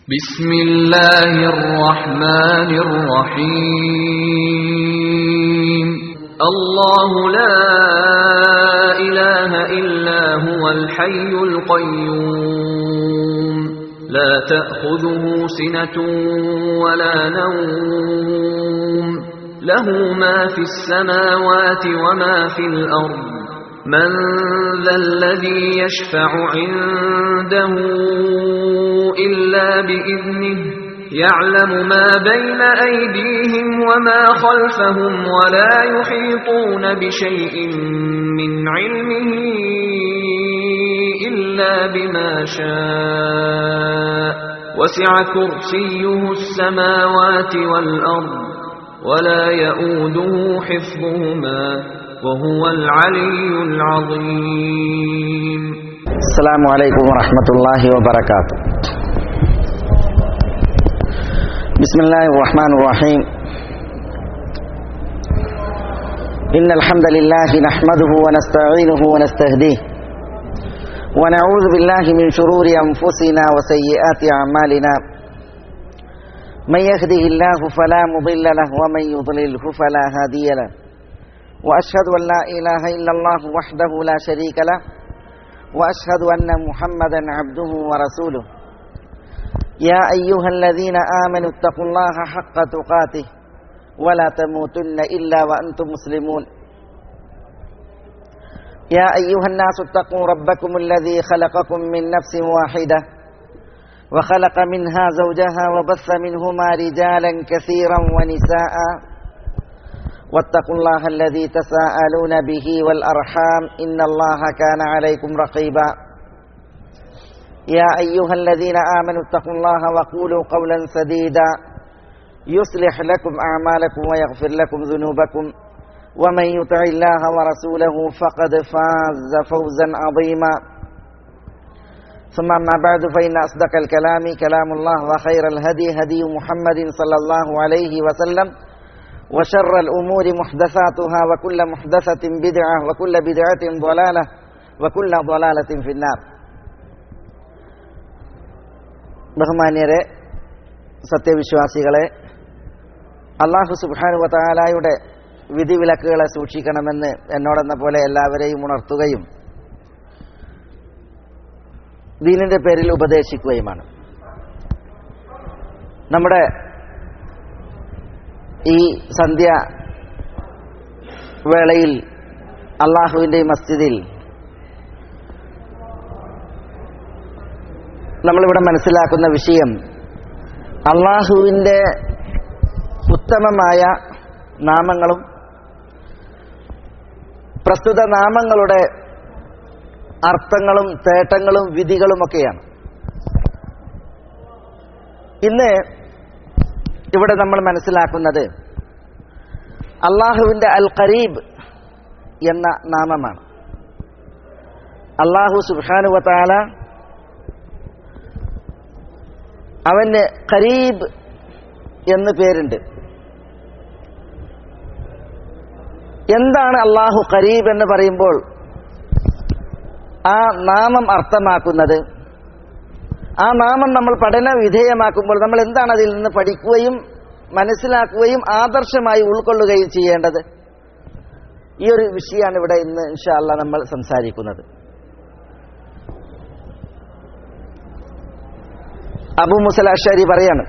بسم الله الرحمن الرحيم الله لا إله إلا هو الحي القيوم لا تأخذه سنة ولا نوم له ما في السماوات وما في الأرض من ذا الذي يشفع عنده إلا بإذنه يعلم ما بين أيديهم وما خلفهم ولا يحيطون بشيء من علمه إلا بما شاء وسع كرسيه السماوات والأرض ولا يؤوده حفظهما وهو العلي العظيم. السلام عليكم ورحمة الله وبركاته. بسم الله الرحمن الرحيم. إن الحمد لله نحمده ونستعينه ونستهديه ونعوذ بالله من شرور أنفسنا وسيئات أعمالنا من يهده الله فلا مضل له ومن يضلله فلا هادي له وأشهد أن لا إله إلا الله وحده لا شريك له وأشهد أن محمدا عبده ورسوله. يا أيها الذين آمنوا اتقوا الله حق تقاته ولا تموتن إلا وأنتم مسلمون. يا أيها الناس اتقوا ربكم الذي خلقكم من نفس واحدة وخلق منها زوجها وبث منهما رجالا كثيرا ونساء واتقوا الله الذي تساءلون به والأرحام إن الله كان عليكم رقيبا. يا أيها الذين آمنوا اتقوا الله وقولوا قولا سديدا يصلح لكم أعمالكم ويغفر لكم ذنوبكم ومن يطع الله ورسوله فقد فاز فوزا عظيما. ثم أما بعد فإن أصدق الكلام كلام الله وخير الهدي هدي محمد صلى الله عليه وسلم وشر الأمور محدثاتها وكل محدثة بدعة وكل بدعة ضلالة وكل ضلالة في النار. ബഹുമാന്യരെ, സത്യവിശ്വാസികളെ, അല്ലാഹു സുബ്ഹാനഹു വ തആലയുടെ വിധിവിലക്കുകളെ സൂക്ഷിക്കണമെന്ന് എന്നോടെന്ന പോലെ എല്ലാവരെയും ഉണർത്തുകയും ദീനിന്റെ പേരിൽ ഉപദേശിക്കുകയുമാണ്. നമ്മുടെ ഈ സന്ധ്യ വേളയിൽ അള്ളാഹുവിൻ്റെ മസ്ജിദിൽ നമ്മളിവിടെ മനസ്സിലാക്കുന്ന വിഷയം അള്ളാഹുവിൻ്റെ ഉത്തമമായ നാമങ്ങളും പ്രസ്തുത നാമങ്ങളുടെ അർത്ഥങ്ങളും തേട്ടങ്ങളും വിധികളുമൊക്കെയാണ്. ഇന്ന് ഇവിടെ നമ്മൾ മനസ്സിലാക്കുന്നത് അള്ളാഹുവിൻ്റെ അൽ ഖരീബ് എന്ന നാമമാണ്. അള്ളാഹു സുബ്ഹാനഹു വ തആല അവന് ഖരീബ് എന്ന് പേരുണ്ട്. എന്താണ് അള്ളാഹു ഖരീബ് എന്ന് പറയുമ്പോൾ ആ നാമം അർത്ഥമാക്കുന്നത്? ആ നാമം നമ്മൾ പഠന വിധേയമാക്കുമ്പോൾ നമ്മൾ എന്താണ് അതിൽ നിന്ന് പഠിക്കുകയും മനസ്സിലാക്കുകയും ആദർശമായി ഉൾക്കൊള്ളുകയും ചെയ്യേണ്ടത്? ഈ ഒരു വിഷയമാണ് ഇവിടെ ഇന്ന് ഇൻഷാ അല്ലാഹ് നമ്മൾ സംസാരിക്കുന്നത്. അബൂ മൂസൽ അശ്അരി പറയാണ്,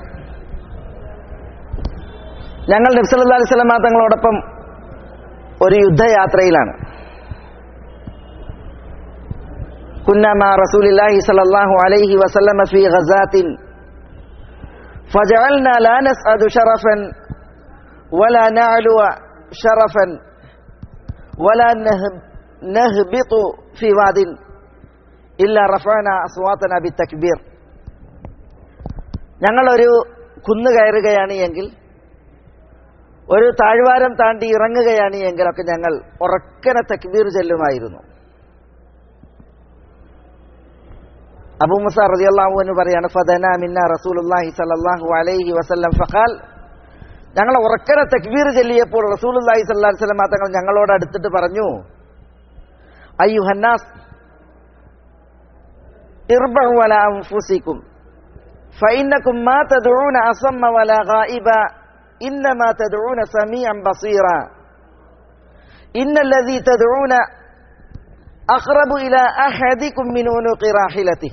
ഞങ്ങൾ നബി സല്ലല്ലാഹു അലൈഹി വസല്ലം തങ്ങളോടൊപ്പം ഒരു യുദ്ധയാത്രയിലാണ്. كنا مع رسول الله صلى الله عليه وسلم في غزاة فجعلنا لا نسعد شرفا ولا نعلو شرفا ولا نهبط في واد إلا رفعنا أصواتنا بالتكبير. ഞങ്ങളൊരു കുന്ന് കയറുകയാണ് എങ്കിൽ, ഒരു താഴ്വാരം താണ്ടി ഇറങ്ങുകയാണ് എങ്കിലൊക്കെ ഞങ്ങൾ ഉറക്കനെ തക്ബീർ ചൊല്ലുമായിരുന്നു. അബൂ മൂസ റളിയല്ലാഹു അൻഹു പറയാണ്, ഫദനാ മിന്നാ റസൂലുള്ളാഹി സ്വല്ലല്ലാഹു അലൈഹി വസല്ലം ഫഖാൽ, ഞങ്ങൾ ഉറക്കനെ തക്ബീർ ചൊല്ലിയപ്പോൾ റസൂലുള്ളാഹി സ്വല്ലല്ലാഹു അലൈഹി വസല്ലം തങ്ങൾ ഞങ്ങളോട് അടുത്തിട്ട് പറഞ്ഞു, അയ്യുഹന്നാസ് ഇർബഉ അലാ അൻഫുസികും, فإنكم ما تدعون أصم ولا غائبا إنما تدعون سميعا بصيرا إن الذي تدعون أقرب إلى أحدكم من عنق راحلته.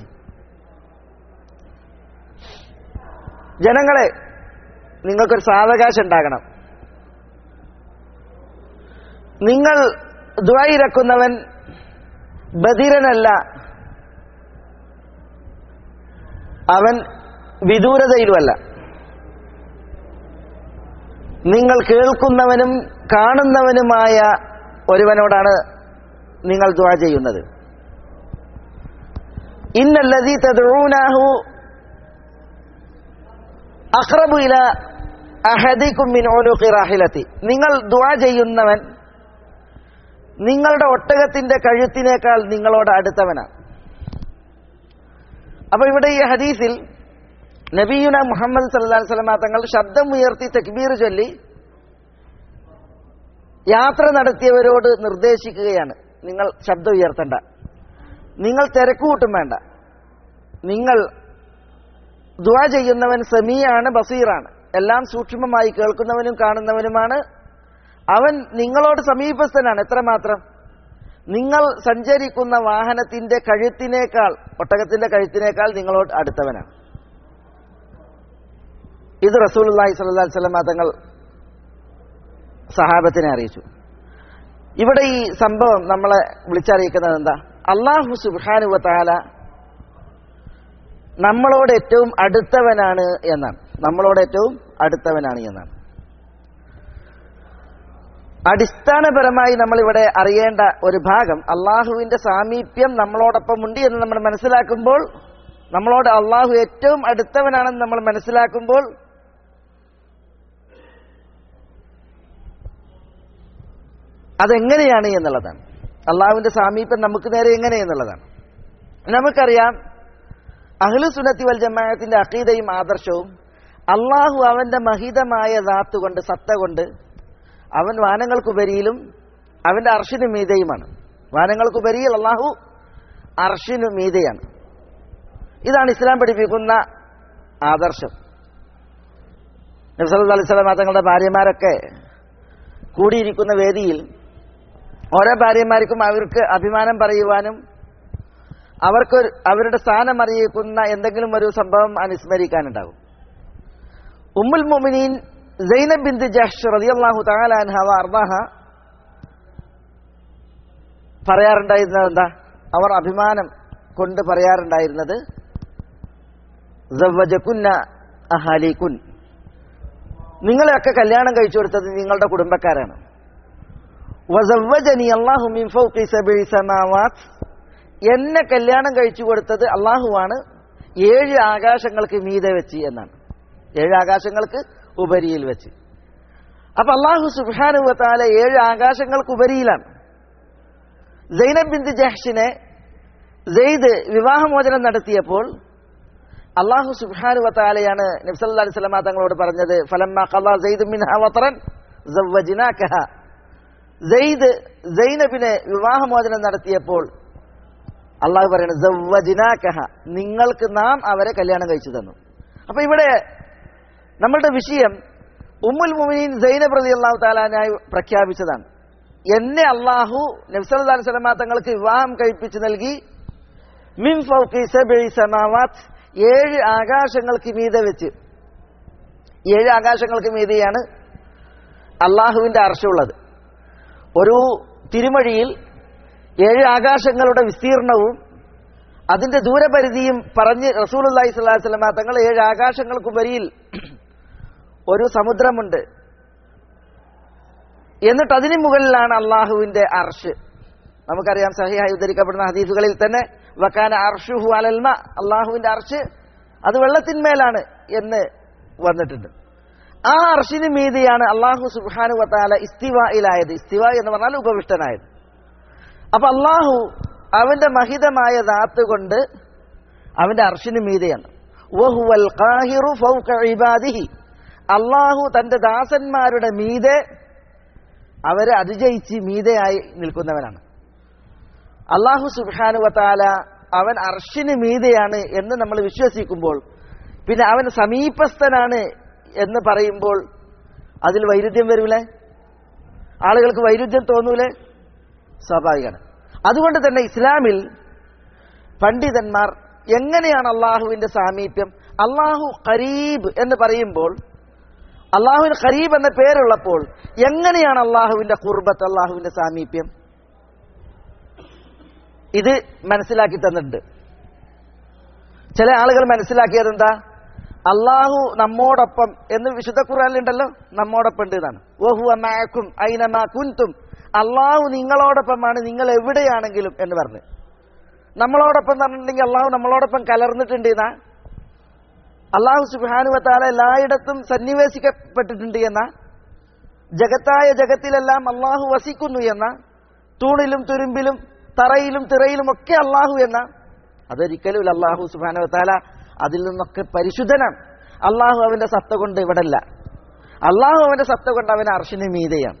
ജനങ്ങളെ, നിങ്ങൾക്കൊരു സാവകാശം ഉണ്ടാകണം. നിങ്ങൾ ദുആ ഇറക്കുന്നവൻ ബധിരനല്ല, അവൻ വിദൂരതയിലുമല്ല. നിങ്ങൾ കേൾക്കുന്നവനും കാണുന്നവനുമായ ഒരുവനോടാണ് നിങ്ങൾ ദുആ ചെയ്യുന്നത്. ഇന്നല്ലദീ തദ്ഊനഹു അഖ്റബു ഇലാ അഹദികും മിൻ ഉലൂഖി റാഹിലതി. നിങ്ങൾ ദുആ ചെയ്യുന്നവൻ നിങ്ങളുടെ ഒട്ടകത്തിന്റെ കഴുത്തിനേക്കാൾ നിങ്ങളോട് അടുത്തവനാണ്. അപ്പൊ ഇവിടെ ഈ ഹദീസിൽ നബിയുന മുഹമ്മദ് സല്ലല്ലാഹു അലൈഹി വസല്ലം തങ്ങൾ ശബ്ദം ഉയർത്തി തക്ബീർ ചൊല്ലി യാത്ര നടത്തിയവരോട് നിർദ്ദേശിക്കുകയാണ്, നിങ്ങൾ ശബ്ദം ഉയർത്തണ്ട, നിങ്ങൾ തിരക്കുകൂട്ടും വേണ്ട, നിങ്ങൾ ദുആ ചെയ്യുന്നവൻ സമീഅാണ്, ബസീറാണ്, എല്ലാം സൂക്ഷ്മമായി കേൾക്കുന്നവനും കാണുന്നവനുമാണ്. അവൻ നിങ്ങളോട് സമീപസ്ഥനാണ്. എത്രമാത്രം? നിങ്ങൾ സഞ്ചരിക്കുന്ന വാഹനത്തിന്റെ കഴുത്തിനേക്കാൾ, ഒട്ടകത്തിന്റെ കഴുത്തിനേക്കാൾ നിങ്ങളോട് അടുത്തവനാണ്. ഇത് റസൂലുള്ളാഹി സ്വല്ലല്ലാഹു അലൈഹി വസല്ലം തങ്ങൾ സഹാബത്തിനെ അറിയിച്ചു. ഇവിടെ ഈ സംഭവം നമ്മളെ വിളിച്ചറിയിക്കുന്നത് എന്താ? അല്ലാഹു സുബ്ഹാനഹു വ തആല നമ്മളോട് ഏറ്റവും അടുത്തവനാണ് എന്നാണ്. നമ്മളോട് ഏറ്റവും അടുത്തവനാണ് എന്നാണ്. അടിസ്ഥാനപരമായി നമ്മളിവിടെ അറിയേണ്ട ഒരു ഭാഗം, അള്ളാഹുവിന്റെ സാമീപ്യം നമ്മളോടൊപ്പം ഉണ്ട് എന്ന് നമ്മൾ മനസ്സിലാക്കുമ്പോൾ, നമ്മളോട് അള്ളാഹു ഏറ്റവും അടുത്തവനാണെന്ന് നമ്മൾ മനസ്സിലാക്കുമ്പോൾ അതെങ്ങനെയാണ് എന്നുള്ളതാണ്. അള്ളാഹുവിന്റെ സാമീപ്യം നമുക്ക് നേരെ എങ്ങനെ എന്നുള്ളതാണ്. നമുക്കറിയാം, അഹ്ലു സുന്നത്തി വൽ ജമാഅത്തിന്റെ അഖീദയും ആദർശവും അള്ളാഹു അവന്റെ മഹിതമായ ദാത്ത് കൊണ്ട്, സത്ത കൊണ്ട്, അവൻ വാനങ്ങൾക്കുപരിയിലും അവന്റെ അർശിനു മീതയുമാണ്. വാനങ്ങൾക്കുപരിയിൽ അള്ളാഹു അർശിനു മീതയാണ്. ഇതാണ് ഇസ്ലാം പഠിപ്പിക്കുന്ന ആദർശം. നബി സല്ലല്ലാഹു അലൈഹി വസല്ലം തങ്ങളുടെ ഭാര്യമാരൊക്കെ കൂടിയിരിക്കുന്ന വേദിയിൽ ഓരോ ഭാര്യമാർക്കും അവർക്ക് അഭിമാനം പറയുവാനും അവർക്ക് അവരുടെ സ്ഥാനം അറിയിക്കുന്ന എന്തെങ്കിലും ഒരു സംഭവം അനുസ്മരിക്കാനുണ്ടാകും. ഉമ്മുൽ മുഅ്മിനീൻ സൈനബ് ബിൻത് ജഹ്ഷ് റളിയല്ലാഹു തആല അൻഹ വഅർദാഹ പറയാറുണ്ടായിരുന്നത് എന്താ? അവർ അഭിമാനം കൊണ്ട് പറയാറുണ്ടായിരുന്നത്, സവ്വജകുന്ന അഹാലികുൻ, നിങ്ങളെയൊക്കെ കല്യാണം കഴിച്ചു കൊടുത്തത് നിങ്ങളുടെ കുടുംബക്കാരാണ്. വസവ്വജനി അല്ലാഹു മിൻ ഫൗഖി സബഇ സമാവാത്, എന്നെ കല്യാണം കഴിച്ചു കൊടുത്തത് അള്ളാഹുവാണ് 7 ആകാശങ്ങൾക്ക് മീതെ വെച്ച് എന്നാണ്. 7 ആകാശങ്ങൾക്ക് ഉപരിയിൽ വെച്ച്. അപ്പൊ അള്ളാഹു സുബ്ഹാനഹു വ തആല 7 ആകാശങ്ങൾക്ക് ഉപരിയിലാണ്. സൈനബ് ബിൻത് ജഹ്ഷിനെ സെയ്ദ് വിവാഹമോചനം നടത്തിയപ്പോൾ അള്ളാഹു സുബ്ഹാനഹു വ തആലയാണ് നബി സല്ലല്ലാഹു അലൈഹി വസല്ലം തങ്ങളോട് പറഞ്ഞത്, ഫലമ്മ ഖളാ സെയ്ദ് മിൻഹാ വതറൻ സവ്വജ്നാകഹ. സെയ്ദ് സൈനബിനെ വിവാഹമോചനം നടത്തിയപ്പോൾ അള്ളാഹു പറയുന്നത് സവ്വജ്നാകഹ, നിങ്ങൾക്ക് നാം അവരെ കല്യാണം കഴിച്ചു തന്നു. അപ്പൊ ഇവിടെ നമ്മളുടെ വിഷയം ഉമ്മുൽ മുഅ്മിനീൻ സൈനബ് റളിയല്ലാഹു തആല അൻഹ പ്രഖ്യാപിച്ചതാണ്, എന്നെ അള്ളാഹു നബി സല്ലല്ലാഹു അലൈഹി വസല്ലം തങ്ങൾക്ക് വിവാഹം കഴിപ്പിച്ചു നൽകി മിൻ ഫൗഖി സബഇ സമാവാത്, 7 ആകാശങ്ങൾക്ക് മീതെ വെച്ച്. 7 ആകാശങ്ങൾക്ക് മീതെയാണ് അള്ളാഹുവിന്റെ അർശുള്ളത്. ഒരു തിരുമൊഴിയിൽ 7 ആകാശങ്ങളുടെ വിസ്തീർണവും അതിന്റെ ദൂരപരിധിയും പറഞ്ഞ് റസൂലുള്ളാഹി സ്വല്ലല്ലാഹു അലൈഹി വസല്ലം തങ്ങൾ 7 ആകാശങ്ങൾക്കുപരിയിൽ ഒരു സമുദ്രമുണ്ട്, എന്നിട്ട് അതിന് മുകളിലാണ് അള്ളാഹുവിന്റെ അർശ്. നമുക്കറിയാം, സഹിഹായി ഉദ്ധരിക്കപ്പെടുന്ന ഹദീസുകളിൽ തന്നെ വകാന അർശുഹു അലൽ മാ, അള്ളാഹുവിന്റെ അർശ് അത് വെള്ളത്തിന്മേലാണ് എന്ന് വന്നിട്ടുണ്ട്. ആ അർശിന് മീതെയാണ് അള്ളാഹു സുബ്ഹാനഹു വ തആല ഇസ്തിവായിലായത്. ഇസ്തിവ എന്ന് പറഞ്ഞാൽ ഉപവിഷ്ടനായത്. അപ്പൊ അള്ളാഹു അവന്റെ മഹിതമായ ദാത്ത് കൊണ്ട് അവന്റെ അർശിന് മീതെയാണ്. വഹുവൽ ഖാഹിറു ഫൗക ഇബാദിഹി, അള്ളാഹു തന്റെ ദാസന്മാരുടെ മീതെ അവരെ അതിജയിച്ച് മീതെയായി നിൽക്കുന്നവനാണ്. അള്ളാഹു സുബ്ഹാനഹു വ തആല അവൻ അർശിന് മീതെയാണ് എന്ന് നമ്മൾ വിശ്വസിക്കുമ്പോൾ പിന്നെ അവൻ സമീപസ്ഥനാണ് എന്ന് പറയുമ്പോൾ അതിൽ വൈരുദ്ധ്യം വരൂലേ? ആളുകൾക്ക് വൈരുദ്ധ്യം തോന്നൂലേ? സ്വാഭാവികമാണ്. അതുകൊണ്ട് തന്നെ ഇസ്ലാമിൽ പണ്ഡിതന്മാർ എങ്ങനെയാണ് അള്ളാഹുവിന്റെ സാമീപ്യം, അള്ളാഹു ഖരീബ് എന്ന് പറയുമ്പോൾ, അള്ളാഹുവിന് ഖരീബ് എന്ന പേരുള്ളപ്പോൾ എങ്ങനെയാണ് അള്ളാഹുവിന്റെ ഖുർബത്ത്, അള്ളാഹുവിന്റെ സാമീപ്യം, ഇത് മനസ്സിലാക്കി തന്നിട്ടുണ്ട്. ചില ആളുകൾ മനസ്സിലാക്കിയത് എന്താ, അള്ളാഹു നമ്മോടൊപ്പം എന്ന് വിശുദ്ധ ഖുർആനിലുണ്ടല്ലോ, നമ്മോടൊപ്പം ഉണ്ട് എന്നാണ്. വഹുവ മഅകും ഐനമാ കുൻതും, അള്ളാഹു നിങ്ങളോടൊപ്പമാണ് നിങ്ങൾ എവിടെയാണെങ്കിലും എന്ന് പറഞ്ഞു. നമ്മളോടൊപ്പം പറഞ്ഞിട്ടുണ്ടെങ്കിൽ അള്ളാഹു നമ്മളോടൊപ്പം കലർന്നിട്ടുണ്ട് എന്നാ, അള്ളാഹു സുബ്ഹാനഹു വ തആല എല്ലായിടത്തും സന്നിവേശിക്കപ്പെട്ടിട്ടുണ്ട് എന്ന, ജഗത്തായ ജഗത്തിലെല്ലാം അള്ളാഹു വസിക്കുന്നു എന്ന, തൂണിലും തുരുമ്പിലും തറയിലും തിറയിലും ഒക്കെ അള്ളാഹു എന്ന, അതൊരിക്കലും അള്ളാഹു സുബ്ഹാനഹു വ തആല അതിൽ നിന്നൊക്കെ പരിശുദ്ധനാണ്. അള്ളാഹു അവന്റെ സത്ത കൊണ്ട് ഇവിടല്ല, അള്ളാഹു അവന്റെ സത്ത കൊണ്ട് അവൻ അർശിന് മീതെയാണ്.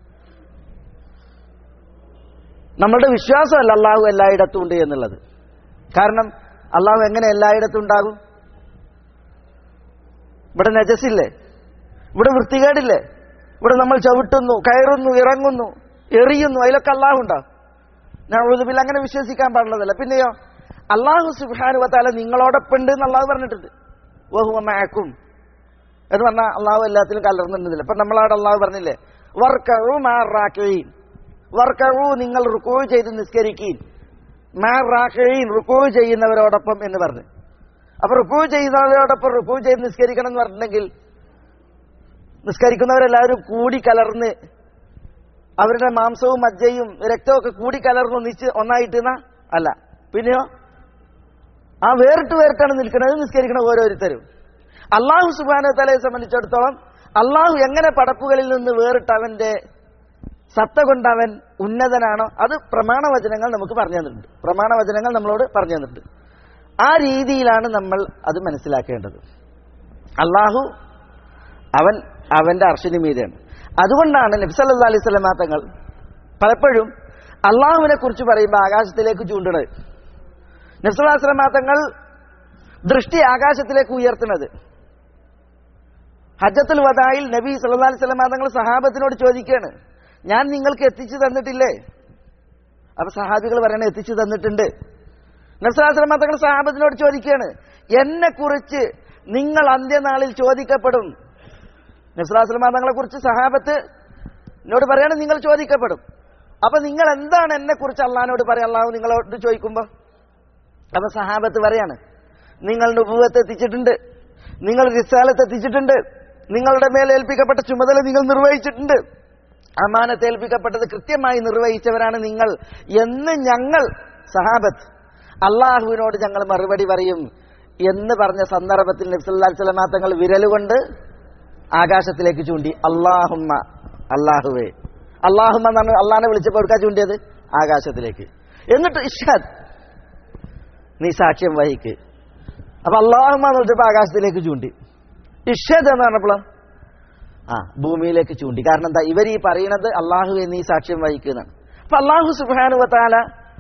നമ്മളുടെ വിശ്വാസമല്ല അള്ളാഹു എല്ലായിടത്തും ഉണ്ട് എന്നുള്ളത്. കാരണം അള്ളാഹു എങ്ങനെ എല്ലായിടത്തും ഉണ്ടാകും? ഇവിടെ നജസില്ലേ, ഇവിടെ വൃത്തികേടില്ലേ, ഇവിടെ നമ്മൾ ചവിട്ടുന്നു, കയറുന്നു, ഇറങ്ങുന്നു, എറിയുന്നു, അതിലൊക്കെ അള്ളാഹു ഉണ്ടാവും. നഊദുബില്ല, അങ്ങനെ വിശ്വസിക്കാൻ പാടുള്ളതല്ല. പിന്നെയോ അള്ളാഹു സുബ്ഹാനഹു വ തആല നിങ്ങളോടൊപ്പം ഉണ്ട് എന്ന് അള്ളാഹു പറഞ്ഞിട്ടുണ്ട്. വഹുവ മഅകും എന്ന് പറഞ്ഞാൽ അള്ളാഹു എല്ലാത്തിലും കലർന്നിട്ടില്ല. ഇപ്പൊ നമ്മളവിടെ അള്ളാഹു പറഞ്ഞില്ലേ, വർക്കഉ മഅറാക്കിഈൻ, വർക്കഉ നിങ്ങൾ റുകൂ ചെയ്ത് നിസ്കരിക്കീൻ, മഅറാക്കിഈൻ റുകൂ ചെയ്യുന്നവരോടൊപ്പം എന്ന് പറഞ്ഞു. അപ്പൊ റുകൂ ചെയ്യുന്നവരോടൊപ്പം റുകൂ ചെയ്ത് നിസ്കരിക്കണം എന്ന് പറഞ്ഞിട്ടുണ്ടെങ്കിൽ നിസ്കരിക്കുന്നവരെല്ലാവരും കൂടി കലർന്ന് അവരുടെ മാംസവും മജ്ജയും രക്തവും ഒക്കെ കൂടി കലർന്ന് ഒന്നിച്ച് ഒന്നായിട്ടെന്നാ അല്ല. പിന്നെയോ ആ വേറിട്ടാണ് നിൽക്കുന്നത് നിസ്കരിക്കണ ഓരോരുത്തരും. അള്ളാഹു സുബ്ഹാനഹു വ തആലയെ സംബന്ധിച്ചിടത്തോളം അള്ളാഹു എങ്ങനെ പടപ്പുകളിൽ നിന്ന് വേറിട്ട് അവന്റെ സത്ത കൊണ്ട് അവൻ ഉന്നതനാണോ, അത് പ്രമാണവചനങ്ങൾ നമുക്ക് പറഞ്ഞു തന്നിട്ടുണ്ട്. പ്രമാണവചനങ്ങൾ നമ്മളോട് പറഞ്ഞു തന്നിട്ടുണ്ട്. ആ രീതിയിലാണ് നമ്മൾ അത് മനസ്സിലാക്കേണ്ടത്. അള്ളാഹു അവൻ അവന്റെ അർശിന് മീതെയാണ്. അതുകൊണ്ടാണ് നബി സല്ലല്ലാഹു അലൈഹി വസല്ലം തങ്ങൾ പലപ്പോഴും അള്ളാഹുവിനെ കുറിച്ച് പറയുമ്പോൾ ആകാശത്തിലേക്ക് ചൂണ്ടണത്. നബി സല്ലല്ലാഹു അലൈഹി വസല്ലം തങ്ങൾ ദൃഷ്ടി ആകാശത്തിലേക്ക് ഉയർത്തുന്നത്. ഹജ്ജത്തുൽ വദായിൽ നബി സല്ലല്ലാഹു അലൈഹി വസല്ലം തങ്ങൾ സഹാബത്തിനോട് ചോദിക്കുകയാണ്, ഞാൻ നിങ്ങൾക്ക് എത്തിച്ചു തന്നിട്ടില്ലേ? അപ്പൊ സഹാബികൾ പറയണ എത്തിച്ചു തന്നിട്ടുണ്ട്. നബി സല്ലല്ലാഹു അലൈഹി വസല്ലം തങ്ങൾ സഹാബത്തിനോട് ചോദിക്കുകയാണ്, എന്നെ കുറിച്ച് നിങ്ങൾ അന്ത്യനാളിൽ ചോദിക്കപ്പെടും. നബി സല്ലല്ലാഹു അലൈഹി വസല്ലം തങ്ങളെ കുറിച്ച് സഹാബത്ത് എന്നോട് പറയാണ്, നിങ്ങൾ ചോദിക്കപ്പെടും. അപ്പൊ നിങ്ങൾ എന്താണ് എന്നെ കുറിച്ച് അള്ളാഹിനോട് പറയാം, അള്ളാഹു നിങ്ങളോട് ചോദിക്കുമ്പോ? അപ്പൊ സഹാബത്ത് പറയാണ്, നിങ്ങൾ നുബുവത്ത് എത്തിച്ചിട്ടുണ്ട്, നിങ്ങൾ റിസാലത്ത് എത്തിച്ചിട്ടുണ്ട്, നിങ്ങളുടെ മേൽ ഏൽപ്പിക്കപ്പെട്ട ചുമതല നിങ്ങൾ നിർവഹിച്ചിട്ടുണ്ട്, അമാനത്ത് ഏൽപ്പിക്കപ്പെട്ടത് കൃത്യമായി നിർവഹിച്ചവരാണ് നിങ്ങൾ എന്ന് ഞങ്ങൾ സഹാബത്ത് അള്ളാഹുവിനോട് ഞങ്ങൾ മറുപടി പറയും എന്ന് പറഞ്ഞ സന്ദർഭത്തിൽ നബി സല്ലല്ലാഹു അലൈഹി വസല്ലം തങ്ങൾ വിരലുകൊണ്ട് ആകാശത്തിലേക്ക് ചൂണ്ടി, അല്ലാഹുമ്മ, അല്ലാഹുവേ. അല്ലാഹുമ്മ എന്നാണ് അള്ളാഹിനെ വിളിച്ചപ്പോൾ എടുക്കാൻ ചൂണ്ടിയത് ആകാശത്തിലേക്ക്. എന്നിട്ട് ഇഷ്ഹദ്, നീ സാക്ഷ്യം വഹിക്ക്. അപ്പൊ അല്ലാഹുമ്മ എന്ന് വിളിച്ചപ്പോൾ ആകാശത്തിലേക്ക് ചൂണ്ടി. ഇഷ്ഹദ് എന്ന് പറഞ്ഞപ്പോൾ ഭൂമിയിലേക്ക് ചൂണ്ടി. കാരണം എന്താ, ഇവർ ഈ പറയുന്നത് അള്ളാഹുവെ നീ സാക്ഷ്യം വഹിക്കുന്നതാണ്. അപ്പൊ അള്ളാഹു സുബ്ഹാനഹു വ തആല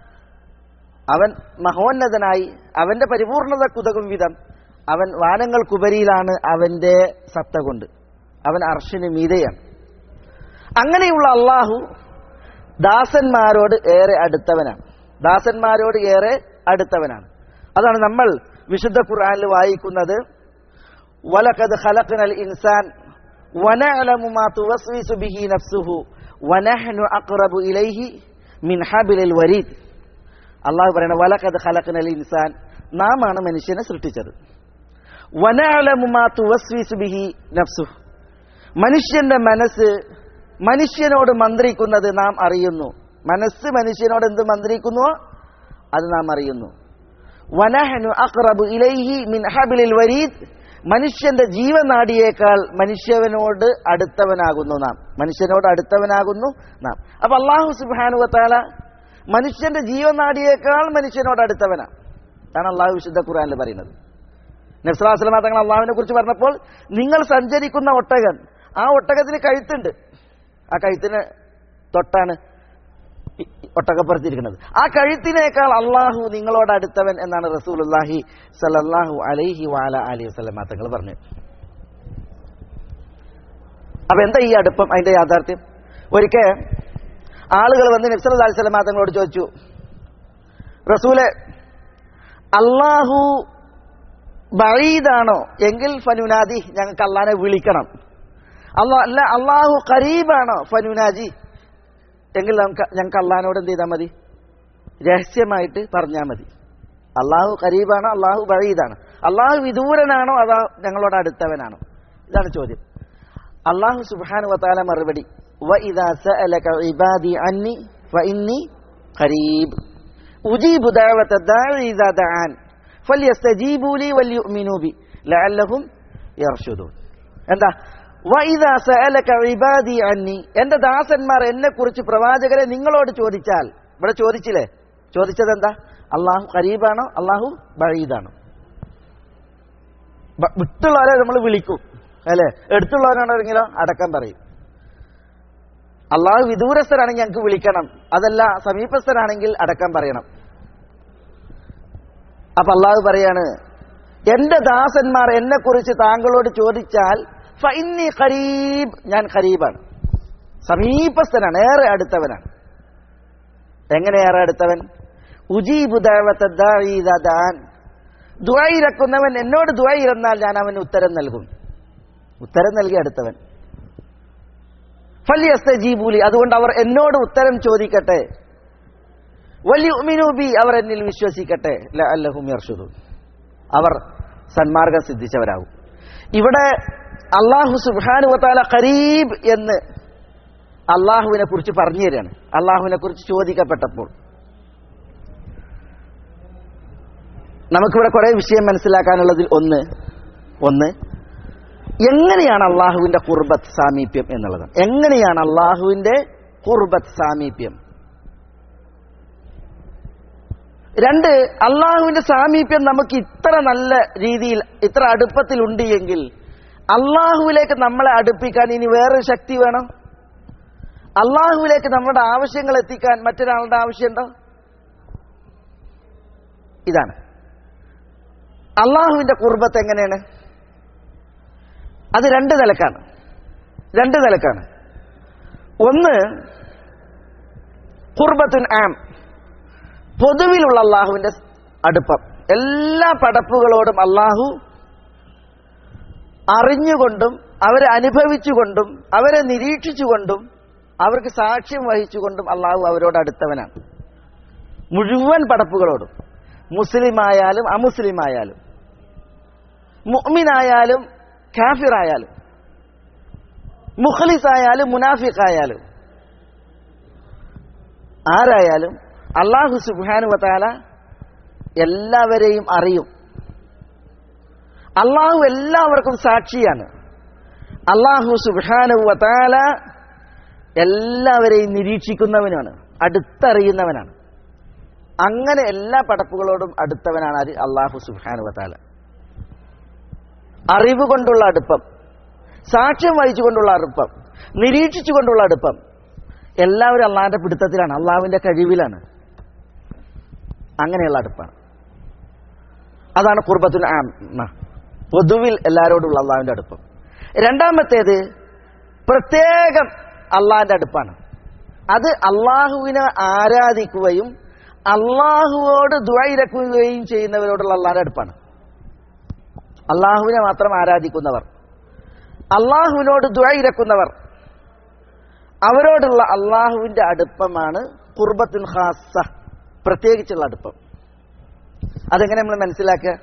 അവൻ മഹോന്നതനായി അവന്റെ പരിപൂർണതക്കുതകും വിധം അവൻ വാനങ്ങൾക്കുപരിയിലാണ് അവന്റെ സത്ത കൊണ്ട്, അവൻ അർശിന് മീതെയാണ്. അങ്ങനെയുള്ള അള്ളാഹു ദാസന്മാരോട് ഏറെ അടുത്തവനാണ്, ദാസന്മാരോട് ഏറെ അടുത്തവനാണ്. അതാണ് നമ്മൾ വിശുദ്ധ ഖുർആനിൽ വായിക്കുന്നത്, വലഖദ് ഖലഖ്നൽ ഇൻസാൻ വനഅലമു മാ തുവസ്വിസു ബിഹി നഫ്സുഹു വനഹ്നു അഖ്റബു ഇലൈഹി മിൻ ഹബ്ലിൽ വരീദ്. അള്ളാഹു പറയുന്നത് വലഖദ് ഖലഖ്നൽ ഇൻസാൻ, നാം ആണ് മനുഷ്യനെ സൃഷ്ടിച്ചത്. വനഅലമു മാ തുവസ്വിസു ബിഹി നഫ്സുഹു, മനുഷ്യന്റെ മനസ്സ് മനുഷ്യനോട് മന്ത്രിക്കുന്നത് നാം അറിയുന്നു. മനസ്സ് മനുഷ്യനോട് എന്ത് മന്ത്രിക്കുന്നുവോ അത് നാം അറിയുന്നു. വനഹ്നു അഖ്റബു ഇലൈഹി മിൻ ഹബ്ലിൽ വരീദ്, മനുഷ്യന്റെ ജീവനാഡിയേക്കാൾ മനുഷ്യവനോട് അടുത്തവനാകുന്നു നാം, മനുഷ്യനോട് അടുത്തവനാകുന്നു നാം. അപ്പൊ അല്ലാഹു സുബ്ഹാനഹു വ തആല മനുഷ്യന്റെ ജീവനാഡിയേക്കാൾ മനുഷ്യനോട് അടുത്തവനാണ്. അതാണ് അള്ളാഹു വിശുദ്ധ ഖുർആനിൽ പറയുന്നത്. നബി സല്ലല്ലാഹു അലൈഹി വസല്ലം തങ്ങൾ അള്ളാഹുവിനെ കുറിച്ച് പറഞ്ഞപ്പോൾ, നിങ്ങൾ സഞ്ചരിക്കുന്ന ഒട്ടകം, ആ ഒട്ടകത്തിന് കഴുത്തുണ്ട്, ആ കഴുത്തിന് തൊട്ടാണ് ഒട്ടകപ്പുറത്തിരിക്കുന്നത്. ആ കഴുത്തിനേക്കാൾ അള്ളാഹു നിങ്ങളോട് അടുത്തവൻ എന്നാണ് റസൂലുള്ളാഹി സ്വല്ലല്ലാഹു അലൈഹി വഅല അലിഹി വസല്ലം തങ്ങൾ പറഞ്ഞത്. അപ്പൊ എന്താ ഈ അടുപ്പം, അതിന്റെ യാഥാർത്ഥ്യം? ഒരിക്കൽ ആളുകൾ വന്ന് നബി സല്ലല്ലാഹു അലൈഹി വസല്ലം തങ്ങളോട് ചോദിച്ചു, റസൂലെ, അള്ളാഹു ബഈദാണോ എങ്കിൽ ഫനുനാദി, ഞങ്ങൾക്ക് അള്ളാഹിനെ വിളിക്കണം. അല്ല അള്ളാഹു ഖരീബാണോ ഫനുനാജി എങ്കിൽ ഞങ്ങൾക്ക് അള്ളാഹിനോട് എന്ത് ചെയ്താൽ മതി? രഹസ്യമായിട്ട് പറഞ്ഞാൽ മതി. അള്ളാഹു ഖരീബാണോ അള്ളാഹു ബഈദാണോ, അള്ളാഹു വിദൂരനാണോ അതോ ഞങ്ങളോട് അടുത്തവനാണോ? ഇതാണ് ചോദ്യം. അള്ളാഹു സുബ്ഹാനഹു വ തആല മറുപടി, വഇദാ സഅലക ഇബാദി അന്നി ഫഇന്നി ഖരീബ് ഉജീബു ദഅവത ദാഇ ഇദാ ദഅൻ ഫൽയസ്തജീബൂ ലി വൽയുഅ്മിനൂ ബി ലഅല്ലഹും യർഷുദൂൻ. എന്താ? വഇദാ സഅലക ഇബാദി അന്നി, എന്റെ ദാസന്മാർ എന്നെ കുറിച്ച് പ്രവാചകരെ നിങ്ങളോട് ചോദിച്ചാൽ. ഇവിടെ ചോദിച്ചില്ലേ? ചോദിച്ചത് എന്താ? അള്ളാഹു ഖരീബാണോ അള്ളാഹു ബഈദാണോ? വിട്ടുള്ളവരെ നമ്മൾ വിളിക്കും അല്ലെ, എടുത്തുള്ളവരാണെങ്കിലോ അടക്കം പറയും. അള്ളാഹു വിദൂരസ്ഥരാണെങ്കിൽ ഞങ്ങൾക്ക് വിളിക്കണം, അതല്ല സമീപസ്ഥരാണെങ്കിൽ അടക്കം പറയണം. അപ്പൊ അള്ളാഹു പറയാണ്, എന്റെ ദാസന്മാർ എന്നെ കുറിച്ച് താങ്കളോട് ചോദിച്ചാൽ ഫഇന്നി ഖരീബ്, ഞാൻ ഖരീബാണ്, സമീപസ്ഥനാണ്, ഏറെ അടുത്തവനാണ്. എങ്ങനെ ഏറെ അടുത്തവൻ? ഉജീബു ദഅവത ദാഇ ഇദാ ദഅൻ, ദുആ ഇറക്കുന്നവൻ എന്നോട് ദുആ ഇറന്നാൽ ഞാൻ അവന് ഉത്തരം നൽകും. ഉത്തരം നൽകി അടുത്തവൻ. ഫൽയസ്തജീബൂ ലി, അതുകൊണ്ട് അവർ എന്നോട് ഉത്തരം ചോദിക്കട്ടെ. വൽയുഅ്മിനൂ ബി, അവർ എന്നിൽ വിശ്വസിക്കട്ടെ. ലഅല്ലഹും യർഷുദൂൻ, അവർ സന്മാർഗം സിദ്ധിച്ചവരാകും. ഇവിടെ അല്ലാഹു സുബ്ഹാനഹു വ തആല ഖരീബ് എന്ന് അള്ളാഹുവിനെ കുറിച്ച് പറഞ്ഞു തരികയാണ്. അള്ളാഹുവിനെ കുറിച്ച് ചോദിക്കപ്പെട്ടപ്പോൾ നമുക്കിവിടെ കുറെ വിഷയം മനസ്സിലാക്കാനുള്ളതിൽ ഒന്ന് എങ്ങനെയാണ് അള്ളാഹുവിന്റെ ഖുർബത്ത് സാമീപ്യം എന്നുള്ളതാണ്. എങ്ങനെയാണ് അള്ളാഹുവിന്റെ ഖുർബത്ത് സാമീപ്യം? രണ്ട്, അള്ളാഹുവിന്റെ സാമീപ്യം നമുക്ക് ഇത്ര നല്ല രീതിയിൽ ഇത്ര അടുപ്പത്തിലുണ്ട് എങ്കിൽ അള്ളാഹുവിലേക്ക് നമ്മളെ അടുപ്പിക്കാൻ ഇനി വേറൊരു ശക്തി വേണം? അള്ളാഹുവിലേക്ക് നമ്മുടെ ആവശ്യങ്ങൾ എത്തിക്കാൻ മറ്റൊരാളുടെ ആവശ്യമുണ്ടോ? ഇതാണ് അള്ളാഹുവിന്റെ ഖുർബത്ത്. എങ്ങനെയാണ് അത്? രണ്ട് നിലക്കാണ്. ഒന്ന്, ഖുർബത്തുൻ ആം, പൊതുവിലുള്ള അള്ളാഹുവിന്റെ അടുപ്പം. എല്ലാ പടപ്പുകളോടും അള്ളാഹു അറിഞ്ഞുകൊണ്ടും അവരെ അനുഭവിച്ചുകൊണ്ടും അവരെ നിരീക്ഷിച്ചുകൊണ്ടും അവർക്ക് സാക്ഷ്യം വഹിച്ചുകൊണ്ടും അള്ളാഹു അവരോട് അടുത്തവനാണ്. മുഴുവൻ പടപ്പുകളോടും, മുസ്ലിമായാലും അമുസ്ലിമായാലും, മുഅ്മിനായാലും കാഫിറായാലും, മുഖ്ലിസായാലും മുനാഫിഖായാലും, ആരായാലും അല്ലാഹു സുബ്ഹാനഹു വ തആല എല്ലാവരെയും അറിയും. അള്ളാഹു എല്ലാവർക്കും സാക്ഷിയാണ്. അല്ലാഹു സുബ്ഹാനഹു വ തആല എല്ലാവരെയും നിരീക്ഷിക്കുന്നവനാണ്, അടുത്തറിയുന്നവനാണ്. അങ്ങനെ എല്ലാ പടപ്പുകളോടും അടുത്തവനാണ് ആര്? അല്ലാഹു സുബ്ഹാനഹു വ തആല. അറിവ് കൊണ്ടുള്ള അടുപ്പം, സാക്ഷ്യം വഹിച്ചുകൊണ്ടുള്ള അടുപ്പം, നിരീക്ഷിച്ചുകൊണ്ടുള്ള അടുപ്പം, എല്ലാവരും അള്ളാഹിന്റെ പിടുത്തത്തിലാണ്, അള്ളാഹുവിന്റെ കഴിവിലാണ്. അങ്ങനെയുള്ള അടുപ്പാണ്. അതാണ് ഖുർബത്തുൽ ആമ്മ, പൊതുവിൽ എല്ലാവരോടുള്ള അള്ളാഹുവിന്റെ അടുപ്പം. രണ്ടാമത്തേത് പ്രത്യേകം അള്ളാഹിന്റെ അടുപ്പാണ്. അത് അള്ളാഹുവിനെ ആരാധിക്കുകയും അള്ളാഹുവോട് ദുആ ഇറക്കുകയും ചെയ്യുന്നവരോടുള്ള അള്ളാഹിന്റെ അടുപ്പാണ്. അള്ളാഹുവിനെ മാത്രം ആരാധിക്കുന്നവർ, അള്ളാഹുവിനോട് ദുആ ഇറക്കുന്നവർ, അവരോടുള്ള അള്ളാഹുവിന്റെ അടുപ്പമാണ് ഖുർബത്തുൻ ഖാസ്സ, പ്രത്യേകിച്ചുള്ള അടുപ്പം. അതെങ്ങനെ നമ്മൾ മനസ്സിലാക്കുക?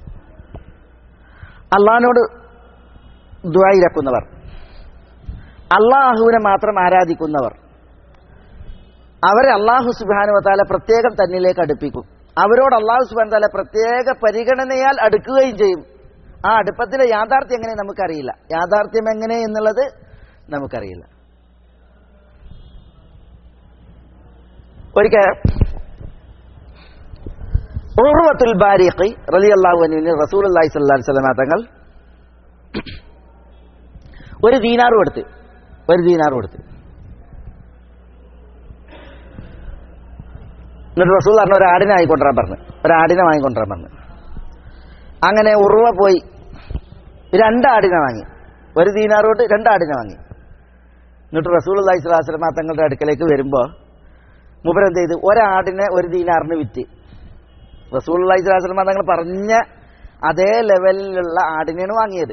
അള്ളാഹിനോട് ദുആ ഇറക്കുന്നവർ, അള്ളാഹുവിനെ മാത്രം ആരാധിക്കുന്നവർ, അവരെ അല്ലാഹു സുബ്ഹാനഹു വ തആല പ്രത്യേകം തന്നിലേക്ക് അടുപ്പിക്കും. അവരോട് അല്ലാഹു സുബ്ഹാനഹു വ തആല പ്രത്യേക പരിഗണനയാൽ അടുക്കുകയും ചെയ്യും. ആ അടുപ്പത്തിലെ യാഥാർത്ഥ്യം എങ്ങനെ നമുക്കറിയില്ല, യാഥാർത്ഥ്യം എങ്ങനെ എന്നുള്ളത് നമുക്കറിയില്ല. ഒരിക്കൽ ഉർവത്തുൽ ബാരിഖി റളിയല്ലാഹു അൻഹുവിന് റസൂലുള്ളാഹി സ്വല്ലല്ലാഹു അലൈഹി വസല്ലം തങ്ങൾ ഒരു ദീനാർ കൊടുത്ത് എന്നിട്ട് റസൂൽ പറഞ്ഞ ഒരാടിനെ വാങ്ങിക്കൊണ്ടുവരാൻ പറഞ്ഞു, ഒരാടിനെ വാങ്ങിക്കൊണ്ടുവരാൻ പറഞ്ഞു. അങ്ങനെ ഉറുവ പോയി 2 ആടിനെ വാങ്ങി, 1 ദീനാർ കൊണ്ട് 2 ആടിനെ വാങ്ങി. എന്നിട്ട് റസൂലുള്ളാഹി സ്വല്ലല്ലാഹു അലൈഹി വസല്ലം തങ്ങളുടെ അടുക്കലേക്ക് വരുമ്പോൾ മൂപ്പർ എന്ത് ചെയ്തു? 1 ആടിനെ 1 ദീനാറിന് വിറ്റ്. റസൂലുള്ളാഹി സ്വല്ലല്ലാഹു അലൈഹി വസല്ലം തങ്ങൾ പറഞ്ഞ അതേ ലെവലിലുള്ള ആടിനെയാണ് വാങ്ങിയത്.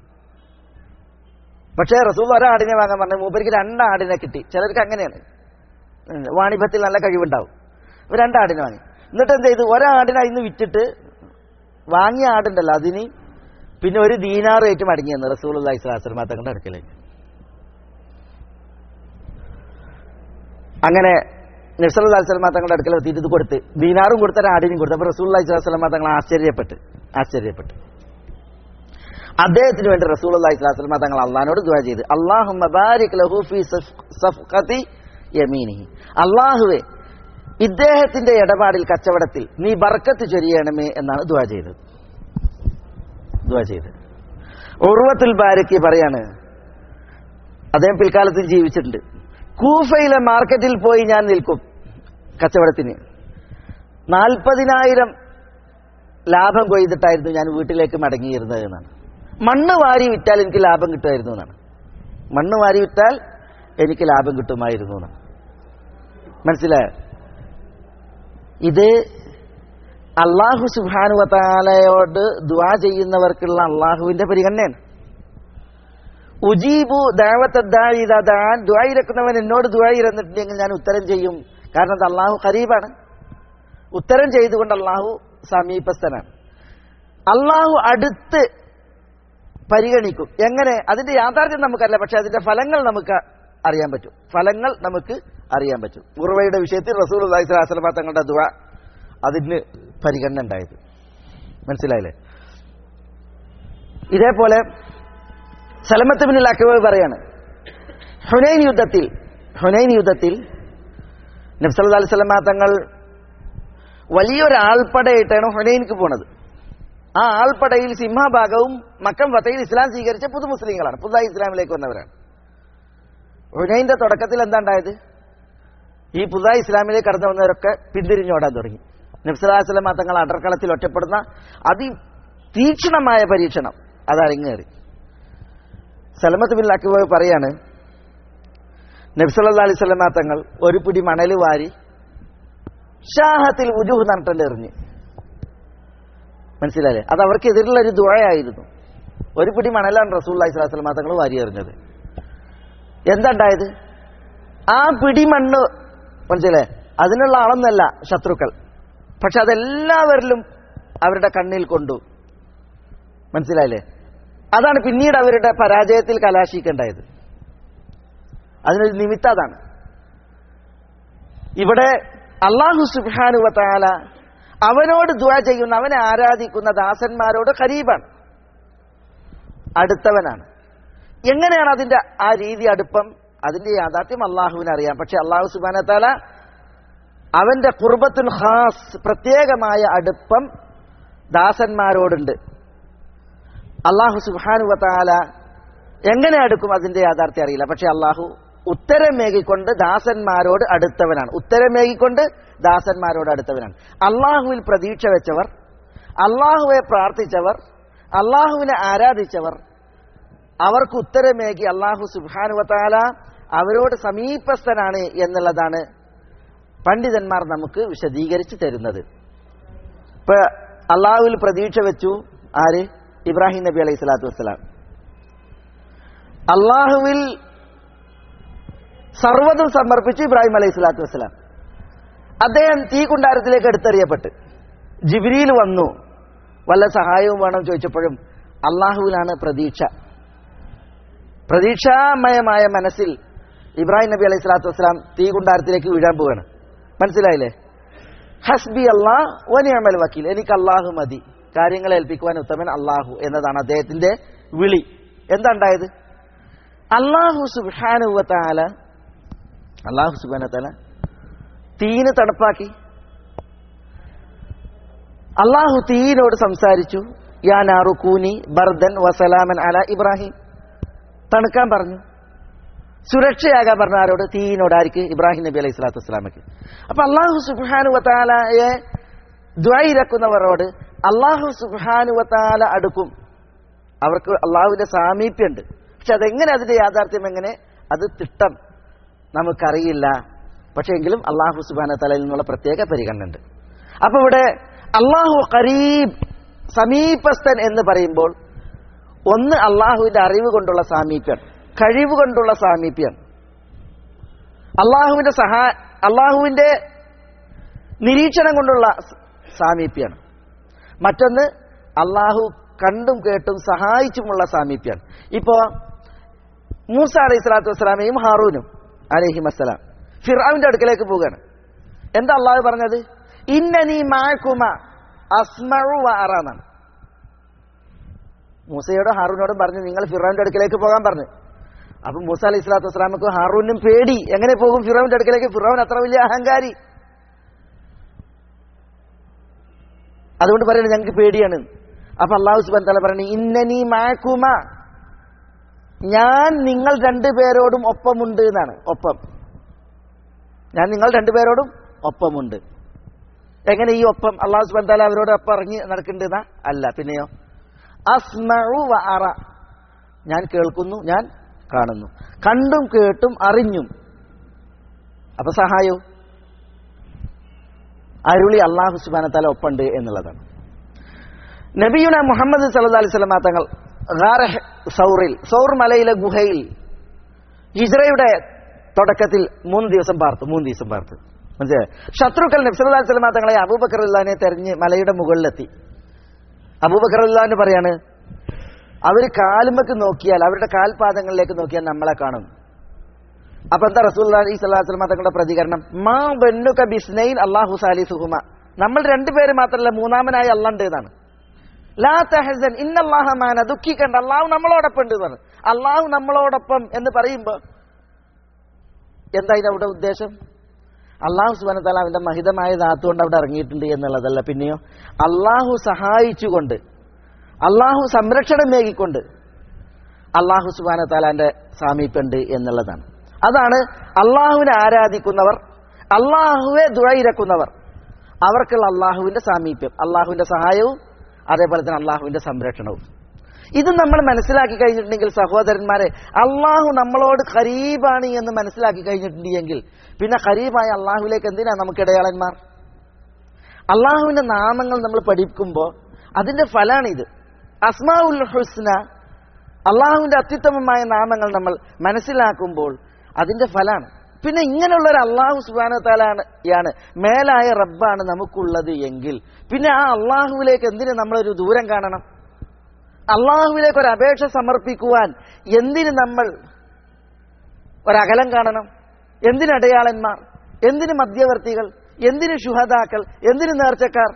പക്ഷേ റസൂൽ 1 ആടിനെ വാങ്ങാൻ പറഞ്ഞു, മൂപ്പർക്ക് 2 ആടിനെ കിട്ടി. ചിലർക്ക് അങ്ങനെയാണ്, വാണിഭത്തിൽ നല്ല കഴിവുണ്ടാവും. 2 ആടിനെ വാങ്ങി. എന്നിട്ട് എന്ത് ചെയ്തു? 1 ആടിനെ അതിന് വിറ്റിട്ട് വാങ്ങിയ ആടുണ്ടല്ലോ അതിന് പിന്നെ 1 ദീനാർ ആയിട്ട് മടങ്ങി എന്ന് റസൂലുള്ളാഹി സ്വല്ലല്ലാഹു അലൈഹി വസല്ലം തങ്ങളുടെ അടുക്കലേക്ക്. അങ്ങനെ നബി സല്ലല്ലാഹു അലൈഹി വസല്ലം തങ്ങളുടെ അടുക്കൽ എത്തിയിട്ട് ഇത് കൊടുത്ത്, ദീനാറും കൊടുത്ത ആടിനും കൊടുത്തു. അപ്പോൾ റസൂലുള്ളാഹി സ്വല്ലല്ലാഹു അലൈഹി വസല്ലം തങ്ങൾ ആശ്ചര്യപ്പെട്ടു. അദ്ദേഹത്തിന് വേണ്ടി റസൂലുള്ളാഹി സ്വല്ലല്ലാഹു അലൈഹി വസല്ലം തങ്ങൾ അല്ലാഹുവോട് ദുആ ചെയ്തു, അല്ലാഹുമ്മ ബാരിക് ലഹു ഫീ സഫഖതി യമീനിഹി, അല്ലാഹുവേ ഇദ്ദേഹത്തിന്റെ ഇടപാടിൽ, കച്ചവടത്തിൽ നീ ബർക്കത്ത് ചൊരിയണമേ എന്നാണ് ദുആ ചെയ്തത്. ഉർവത്തുൽ ബാരിക്കി പറയാണ്, അദ്ദേഹം പിൽക്കാലത്തിൽ ജീവിച്ചിട്ടുണ്ട്, കൂഫയിലെ മാർക്കറ്റിൽ പോയി ഞാൻ നിൽക്കും കച്ചവടത്തിന്, 40,000 ലാഭം കൊയ്തിട്ടായിരുന്നു ഞാൻ വീട്ടിലേക്ക് മടങ്ങിയിരുന്നത് എന്നാണ്. മണ്ണ് വാരി വിറ്റാൽ എനിക്ക് ലാഭം കിട്ടുമായിരുന്നു എന്നാണ്. മണ്ണ് വാരി വിറ്റാൽ എനിക്ക് ലാഭം കിട്ടുമായിരുന്നു എന്നാണ്. മനസ്സിലായോ? ഇത് അല്ലാഹു സുബ്ഹാനഹു വ തആലയോട് ദുആ ചെയ്യുന്നവർക്കുള്ള അല്ലാഹുവിന്റെ പരിഗണനയാണ്. ഉജീബു ദഅവത്തദ്ദാഇ ഇദാ ദഅൻ, ദുആയിരക്കുന്നവൻ എന്നോട് ദുആയിരന്നിട്ടുണ്ടെങ്കിൽ ഞാൻ ഉത്തരം ചെയ്യും. കാരണം അത് അല്ലാഹു ഖരീബാണ്. ഉത്തരം ചെയ്തുകൊണ്ട് അല്ലാഹു സമീപസ്ഥനാണ്. അല്ലാഹു അടുത്ത് പരിഗണിക്കും. എങ്ങനെ? അതിന്റെ യാഥാർത്ഥ്യം നമുക്കറിയില്ല, പക്ഷെ അതിന്റെ ഫലങ്ങൾ നമുക്ക് അറിയാൻ പറ്റും. ഉർവയുടെ വിഷയത്തിൽ റസൂലുള്ളാഹി സ്വല്ലല്ലാഹു അലൈഹി വസല്ലം തങ്ങളുടെ ദുആ അതിന് പരിഗണന ഉണ്ടായത്. മനസ്സിലായില്ലേ? ഇതേപോലെ സലമത്ത് ബിൻ അക്വ പറയാണ്, ഹുനൈൻ യുദ്ധത്തിൽ നബി സല്ലല്ലാഹു അലൈഹി വസല്ലം തങ്ങൾ വലിയൊരു ആൾപ്പടയായിട്ടാണ് ഹുനൈനിക്ക് പോണത്. ആ ആൾപ്പടയിൽ സിംഹഭാഗവും മക്കം ഫതയിൽ ഇസ്ലാം സ്വീകരിച്ച പുതുമുസ്ലിങ്ങളാണ്, പുതുതായി ഇസ്ലാമിലേക്ക് വന്നവരാണ്. ഹുനൈന്റെ തുടക്കത്തിൽ എന്താ ഉണ്ടായത്? ഈ പുതുതായി ഇസ്ലാമിലേക്ക് കടന്നു വന്നവരൊക്കെ പിന്തിരിഞ്ഞോടാൻ തുടങ്ങി. നബി സല്ലല്ലാഹു അലൈഹി വസല്ലം തങ്ങൾ അടർക്കളത്തിൽ ഒറ്റപ്പെടുന്ന അതിതീക്ഷണമായ പരീക്ഷണം അത് അരങ്ങേറി. സലമത്ത് ബിൻ അക്വ പറയാണ്, നബി സല്ലല്ലാഹു അലൈഹി വസല്ലം തങ്ങൾ ഒരു പിടി മണൽ വാരി ഷാഹത്തിൽ ഉജൂഹ് നട്ടൽ എറിഞ്ഞ്. മനസ്സിലായില്ലേ? അത് അവർക്കെതിരുള്ള ഒരു ദുആയായിരുന്നു. ഒരു പിടി മണലാണ് റസൂലുള്ളാഹി സ്വല്ലല്ലാഹു അലൈഹി വസല്ലം തങ്ങൾ വാരി എറിഞ്ഞത്. എന്താ ഉണ്ടായത്? ആ പിടി മണ്ണ്, മനസ്സിലായേ, അതിനുള്ള ആളൊന്നല്ല ശത്രുക്കൾ, പക്ഷെ അതെല്ലാവരിലും അവരുടെ കണ്ണിൽ കൊണ്ടു. മനസ്സിലായില്ലേ? അതാണ് പിന്നീട് അവരുടെ പരാജയത്തിൽ കലാശിക്കേണ്ടായത്. അതിനൊരു നിമിത്തം അതാണ്. ഇവിടെ അല്ലാഹു സുബ്ഹാനഹു വ തആല അവനോട് ദുആ ചെയ്യുന്ന, അവനെ ആരാധിക്കുന്ന ദാസന്മാരോട് ഖരീബാണ്, അടുത്തവനാണ്. എങ്ങനെയാണ് അതിന്റെ ആ രീതി, അടുപ്പം? അതിന്റെ യാഥാർത്ഥ്യം അള്ളാഹുവിന് അറിയാം. പക്ഷെ അല്ലാഹു സുബ്ഹാനഹു വ തആല അവന്റെ ഖുർബത്തുൽ ഖാസ്, പ്രത്യേകമായ അടുപ്പം ദാസന്മാരോടുണ്ട്. അല്ലാഹു സുബ്ഹാനഹു വ തആല എങ്ങനെ അടുക്കും അതിന്റെ യാഥാർത്ഥ്യം അറിയില്ല. പക്ഷെ അല്ലാഹു ഉത്തരമേകിക്കൊണ്ട് ദാസന്മാരോട് അടുത്തവനാണ്. അള്ളാഹുവിൽ പ്രതീക്ഷ വെച്ചവർ, അള്ളാഹുവെ പ്രാർത്ഥിച്ചവർ, അള്ളാഹുവിനെ ആരാധിച്ചവർ, അവർക്ക് ഉത്തരമേകി അല്ലാഹു സുബ്ഹാനഹു വ തആല അവരോട് സമീപസ്ഥനാണ് എന്നുള്ളതാണ് പണ്ഡിതന്മാർ നമുക്ക് വിശദീകരിച്ച് തരുന്നത്. ഇപ്പൊ അള്ളാഹുവിൽ പ്രതീക്ഷ വെച്ചു ആര്? ഇബ്രാഹിം നബി അലൈഹി സ്വലാത്തു വസ്സലാം. അള്ളാഹുവിൽ സർവ്വതും സമർപ്പിച്ചു ഇബ്രാഹിം അലൈഹി സ്വലാത്തു വസ്സലാം. അദ്ദേഹം തീ കുണ്ടാരത്തിലേക്ക് എടുത്തെറിയപ്പെട്ട് ജിബ്രീൽ വന്നു, വല്ല സഹായവും വേണം ചോദിച്ചപ്പോഴും അള്ളാഹുവിലാണ് പ്രതീക്ഷ. പ്രതീക്ഷാമയമായ മനസ്സിൽ ഇബ്രാഹിം നബി അലൈഹി സ്വലാത്തു വസ്സലാം തീ കുണ്ടാരത്തിലേക്ക് വീഴാൻ പോവുകയാണ്. മനസ്സിലായില്ലേ? ഹസ്ബി അല്ലാഹ് വ നിഅമൽ വക്കീൽ, എനിക്ക് അള്ളാഹു മതി, കാര്യങ്ങളെ ഏൽപ്പിക്കുവാൻ ഉത്തമൻ അള്ളാഹു എന്നതാണ് അദ്ദേഹത്തിന്റെ വിളി. എന്താ ഉണ്ടായത്? അല്ലാഹു സുബ്ഹാനഹു വ തആല തീയിന് തണുപ്പാക്കി. അള്ളാഹു തീയിനോട് സംസാരിച്ചു, യാ നാറു കൂനി ബർദൻ വസലാമൻ അല ഇബ്രാഹിം, തണുക്കാൻ പറഞ്ഞു. സുരക്ഷയാകാൻ പറഞ്ഞ ആരോട്? തീയിനോട്. ആർക്ക്? ഇബ്രാഹിം നബി അലൈഹി സ്വലാത്തു വസ്സലാമക്ക്. അപ്പൊ അള്ളാഹു സുബ്ഹാനഹു വ തആലയെ ദുആ ഇറക്കുന്നവരോട് അള്ളാഹു സുബ്ഹാനഹു വ തആല അടുക്കും. അവർക്ക് അള്ളാഹുവിന്റെ സാമീപ്യമുണ്ട്. പക്ഷെ അതെങ്ങനെ, അതിന്റെ യാഥാർത്ഥ്യം എങ്ങനെ, അത് തിട്ടം നമുക്കറിയില്ല. പക്ഷെ എങ്കിലും അള്ളാഹു സുബ്ഹാനഹു വ തആലയിൽ നിന്നുള്ള പ്രത്യേക പരിഗണന ഉണ്ട്. അപ്പൊ ഇവിടെ അള്ളാഹു ഖരീബ്, സമീപസ്ഥൻ എന്ന് പറയുമ്പോൾ ഒന്ന് അള്ളാഹുവിന്റെ അറിവ് കൊണ്ടുള്ള സാമീപ്യം, കഴിവ് കൊണ്ടുള്ള സാമീപ്യം, അള്ളാഹുവിന്റെ നിരീക്ഷണം കൊണ്ടുള്ള സാമീപ്യമാണ്. മറ്റൊന്ന് അള്ളാഹു കണ്ടും കേട്ടും സഹായിച്ചുമുള്ള സാമീപ്യമാണ്. ഇപ്പോ മൂസ അലൈഹി സ്വലാത്തു വസ്സലാമയും ഹാറൂനും അലൈഹി വസ്സലാം ഫിർഔന്റെ അടുക്കലേക്ക് പോവുകയാണ്. എന്താ അള്ളാഹു പറഞ്ഞത്? ഇന്നനി മഅകുമ അസ്മഉ വ അറ എന്നാണ്. മൂസയോടും ഹാറൂനോടും പറഞ്ഞു, നിങ്ങൾ ഫിർഔന്റെ അടുക്കലേക്ക് പോകാൻ പറഞ്ഞു. അപ്പൊ മൂസ അലൈഹി സ്വലാത്തു വസ്സലാമക്കും ഹാറൂനും പേടി. എങ്ങനെ പോകും ഫിർഔന്റെ അടുക്കലേക്ക്? ഫിർഔൻ അത്ര വലിയ അഹങ്കാരി. അതുകൊണ്ട് പറയുന്നത് ഞങ്ങൾക്ക് പേടിയാണ്. അപ്പൊ അല്ലാഹു സുബ്ഹാനഹു വ തആല പറഞ്ഞു, ഇന്നനി മഅകുമ, ഞാൻ നിങ്ങൾ രണ്ടുപേരോടും ഒപ്പമുണ്ട് എന്നാണ്. ഒപ്പം, ഞാൻ നിങ്ങൾ രണ്ടുപേരോടും ഒപ്പമുണ്ട്. എങ്ങനെ ഈ ഒപ്പം? അല്ലാഹു സുബ്ഹാനഹു വ തആല അവരോട് ഒപ്പം ഇറങ്ങി നടക്കേണ്ടതാ? അല്ല. പിന്നെയോ അസ്മഉ വ അറ, ഞാൻ കേൾക്കുന്നു, ഞാൻ കാണുന്നു, കണ്ടും കേട്ടും അറിഞ്ഞും. അപ്പൊ സഹായവും അരുളി അല്ലാഹു സുബ്ഹാനഹു വ തആല ഒപ്പമുണ്ട് എന്നുള്ളതാണ്. നബിയുന മുഹമ്മദ് സല്ലല്ലാഹു അലൈഹി വസല്ലം തങ്ങൾ ഗാർ സൗറിൽ, സൗർ മലയിലെ ഗുഹയിൽ ഹിജ്റയുടെ തുടക്കത്തിൽ 3 ദിവസം പാർത്തു. മനസ്സിലായോ? ശത്രുക്കൾ നബി സല്ലല്ലാഹു അലൈഹി വസല്ലം തങ്ങളെ അബൂബക്കർ റളിയല്ലാഹുവിനെ തെരഞ്ഞ് മലയുടെ മുകളിലെത്തി. അബൂബക്കർ റളിയല്ലാഹു പറയാണ്, അവർ കാലുമക്ക് നോക്കിയാൽ, അവരുടെ കാൽപാദങ്ങളിലേക്ക് നോക്കിയാൽ നമ്മളെ കാണും. അപ്പൊ എന്താ റസൂലുള്ളാഹി സ്വല്ലല്ലാഹു അലൈഹി വസല്ലം തങ്ങളുടെ പ്രതികരണം? മാ ബന്നുക ബിസ്നൈൻ അല്ലാഹു സാലിസുഹുമ, നമ്മൾ രണ്ടുപേര് മാത്രമല്ല, മൂന്നാമനായി അല്ലാഹ് ഉണ്ട് എന്നാണ്. ലാ തഹസൻ ഇന്നല്ലാഹ മാന, ദുഃഖിക്കണ്ട, അല്ലാഹു നമ്മളോടൊപ്പം ഉണ്ട് എന്നാണ്. അല്ലാഹു നമ്മളോടൊപ്പം എന്ന് പറയുമ്പോ എന്താ ഇതിന്റെ ഉദ്ദേശം? അല്ലാഹു സുബ്ഹാനഹു വ തആല അവന്റെ മഹിതമായ ധാത്തു കൊണ്ട് അവിടെ ഇറങ്ങിയിട്ടുണ്ട് എന്നുള്ളതല്ല. പിന്നെയോ അല്ലാഹു സഹായിച്ചുകൊണ്ട്, അല്ലാഹു സംരക്ഷണം നേകിക്കൊണ്ട് അല്ലാഹു സുബ്ഹാനഹു വ തആലാന്റെ സാമീപ്യമുണ്ട് എന്നുള്ളതാണ്. അതാണ് അല്ലാഹുവിനെ ആരാധിക്കുന്നവർ, അല്ലാഹുവെ ദുആ ഇറക്കുന്നവർ, അവർക്കുള്ള അല്ലാഹുവിന്റെ സാമീപ്യം, അല്ലാഹുവിന്റെ സഹായവും അതേപോലെ തന്നെ അല്ലാഹുവിന്റെ സംരക്ഷണവും. ഇത് നമ്മൾ മനസ്സിലാക്കി കഴിഞ്ഞിട്ടുണ്ടെങ്കിൽ സഹോദരന്മാരെ, അള്ളാഹു നമ്മളോട് ഖരീബാണ് എന്ന് മനസ്സിലാക്കി കഴിഞ്ഞിട്ടുണ്ടെങ്കിൽ പിന്നെ ഖരീബായ അള്ളാഹുവിലേക്ക് എന്തിനാ നമുക്ക് ഇടയാളന്മാർ? അള്ളാഹുവിന്റെ നാമങ്ങൾ നമ്മൾ പഠിക്കുമ്പോൾ അതിന്റെ ഫലാണിത്. അസ്മാഉൽ ഹുസ്ന, അള്ളാഹുവിന്റെ അത്യുത്തമമായ നാമങ്ങൾ നമ്മൾ മനസ്സിലാക്കുമ്പോൾ അതിന്റെ ഫലാണ്. പിന്നെ ഇങ്ങനെയുള്ളൊരു അള്ളാഹു സുബ്ഹാനഹു വ തആലയാണ് മേലായ റബ്ബാണ് നമുക്കുള്ളത് എങ്കിൽ പിന്നെ ആ അള്ളാഹുവിലേക്ക് എന്തിന് നമ്മളൊരു ദൂരം കാണണം? അള്ളാഹുവിലേക്ക് ഒരു അപേക്ഷ സമർപ്പിക്കുവാൻ എന്തിന് നമ്മൾ ഒരകലം കാണണം? എന്തിന് അടയാളന്മാർ? എന്തിന് മധ്യവർത്തികൾ? എന്തിന് ശുഹദാക്കൾ? എന്തിന് നേർച്ചക്കാർ?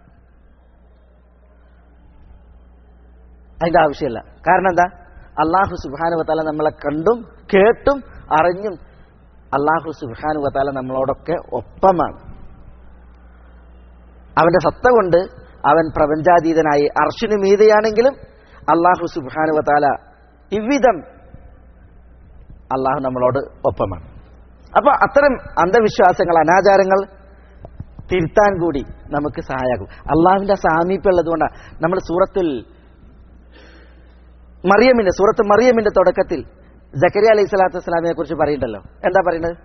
അതിന്റെ ആവശ്യമില്ല. കാരണം എന്താ? അല്ലാഹു സുബ്ഹാനഹു വ തആല നമ്മളെ കണ്ടും കേട്ടും അറിഞ്ഞും അല്ലാഹു സുബ്ഹാനഹു വ തആല നമ്മളോടൊക്കെ ഒപ്പമാണ്. അവന്റെ സത്ത കൊണ്ട് അവൻ പ്രപഞ്ചാതീതനായി അർശിനു മീതെയാണെങ്കിലും അല്ലാഹു സുബ്ഹാനഹു വ തആല ഇவ்விதം അല്ലാഹു നമ്മളോട് ഒപ്പമാണ്. അപ്പൊ അത്തരം അന്ധവിശ്വാസങ്ങൾ, അനാചാരങ്ങൾ തിരുത്താൻ കൂടി നമുക്ക് സഹായമാകും. അള്ളാഹുവിന്റെ സാമീപ്യം ഉള്ളതുകൊണ്ടാണ് നമ്മൾ സൂറത്ത് മറിയമിന്റെ തുടക്കത്തിൽ സക്കരിയ അലൈഹി സ്വലാത്തു വസ്സലാമിനെ കുറിച്ച് പറയുന്നുണ്ടല്ലോ. എന്താ പറയുന്നത്?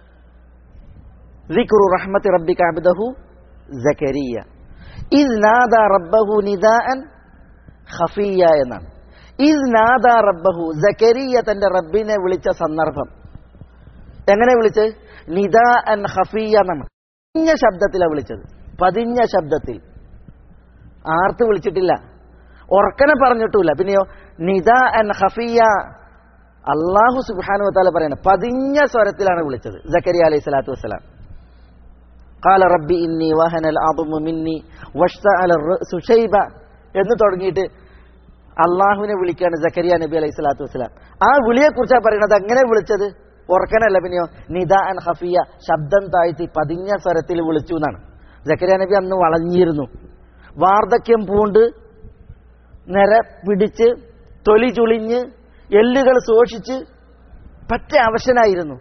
ദിക്റു റഹ്മത്തി റബ്ബിക അബ്ദഹു സക്കരിയ ഇദ് നാദാ റബ്ബഹു നിദാഅൻ ഖഫിയ എന്നാണ്. ഇദ് നാദാ റബ്ബഹു, സക്കരിയ തന്റെ റബ്ബിനെ വിളിച്ച സന്ദർഭം. എങ്ങനെ വിളിച്ചത്? നിദാഅൻ ഖഫിയ എന്നാണ്. പതിഞ്ഞ ശബ്ദത്തിലാണ് വിളിച്ചത്. പതിഞ്ഞ ശബ്ദത്തിൽ, ആർത്ത് വിളിച്ചിട്ടില്ല, ഉറക്കനെ പറഞ്ഞിട്ടില്ല. പിന്നെയോ നിദാഅൻ ഖഫിയ, അല്ലാഹു സുബ്ഹാനഹു വ തആല പറയണം പതിഞ്ഞ സ്വരത്തിലാണ് വിളിച്ചത് സക്കരിയ അലൈഹി സ്വലാത്തു വസ്സലാം. ഖാല റബ്ബി ഇന്നി വഹനൽ അദ്മു മിന്നി വഷ്തഅല അർ-റഅ്സു ശൈബ എന്ന് തുടങ്ങിയിട്ട് അള്ളാഹുവിനെ വിളിക്കുകയാണ് സക്കരിയ നബി അലൈഹി സ്വലാത്തു വസ്സലാം. ആ വിളിയെ കുറിച്ചാണ് പറയുന്നത്. അങ്ങനെ വിളിച്ചത് ഉറക്കനല്ല. പിന്നെയോ നിദാഅൻ ഖഫിയ, ശബ്ദം താഴ്ത്തി പതിഞ്ഞ സ്വരത്തിൽ വിളിച്ചു എന്നാണ്. സക്കരിയ നബി അന്ന് വളഞ്ഞിരുന്നു, വാർദ്ധക്യം പൂണ്ട്, നിര പിടിച്ച്, തൊലി ചുളിഞ്ഞ്, എല്ലുകൾ ശോഷിച്ച് പറ്റ അവശനായിരുന്നു.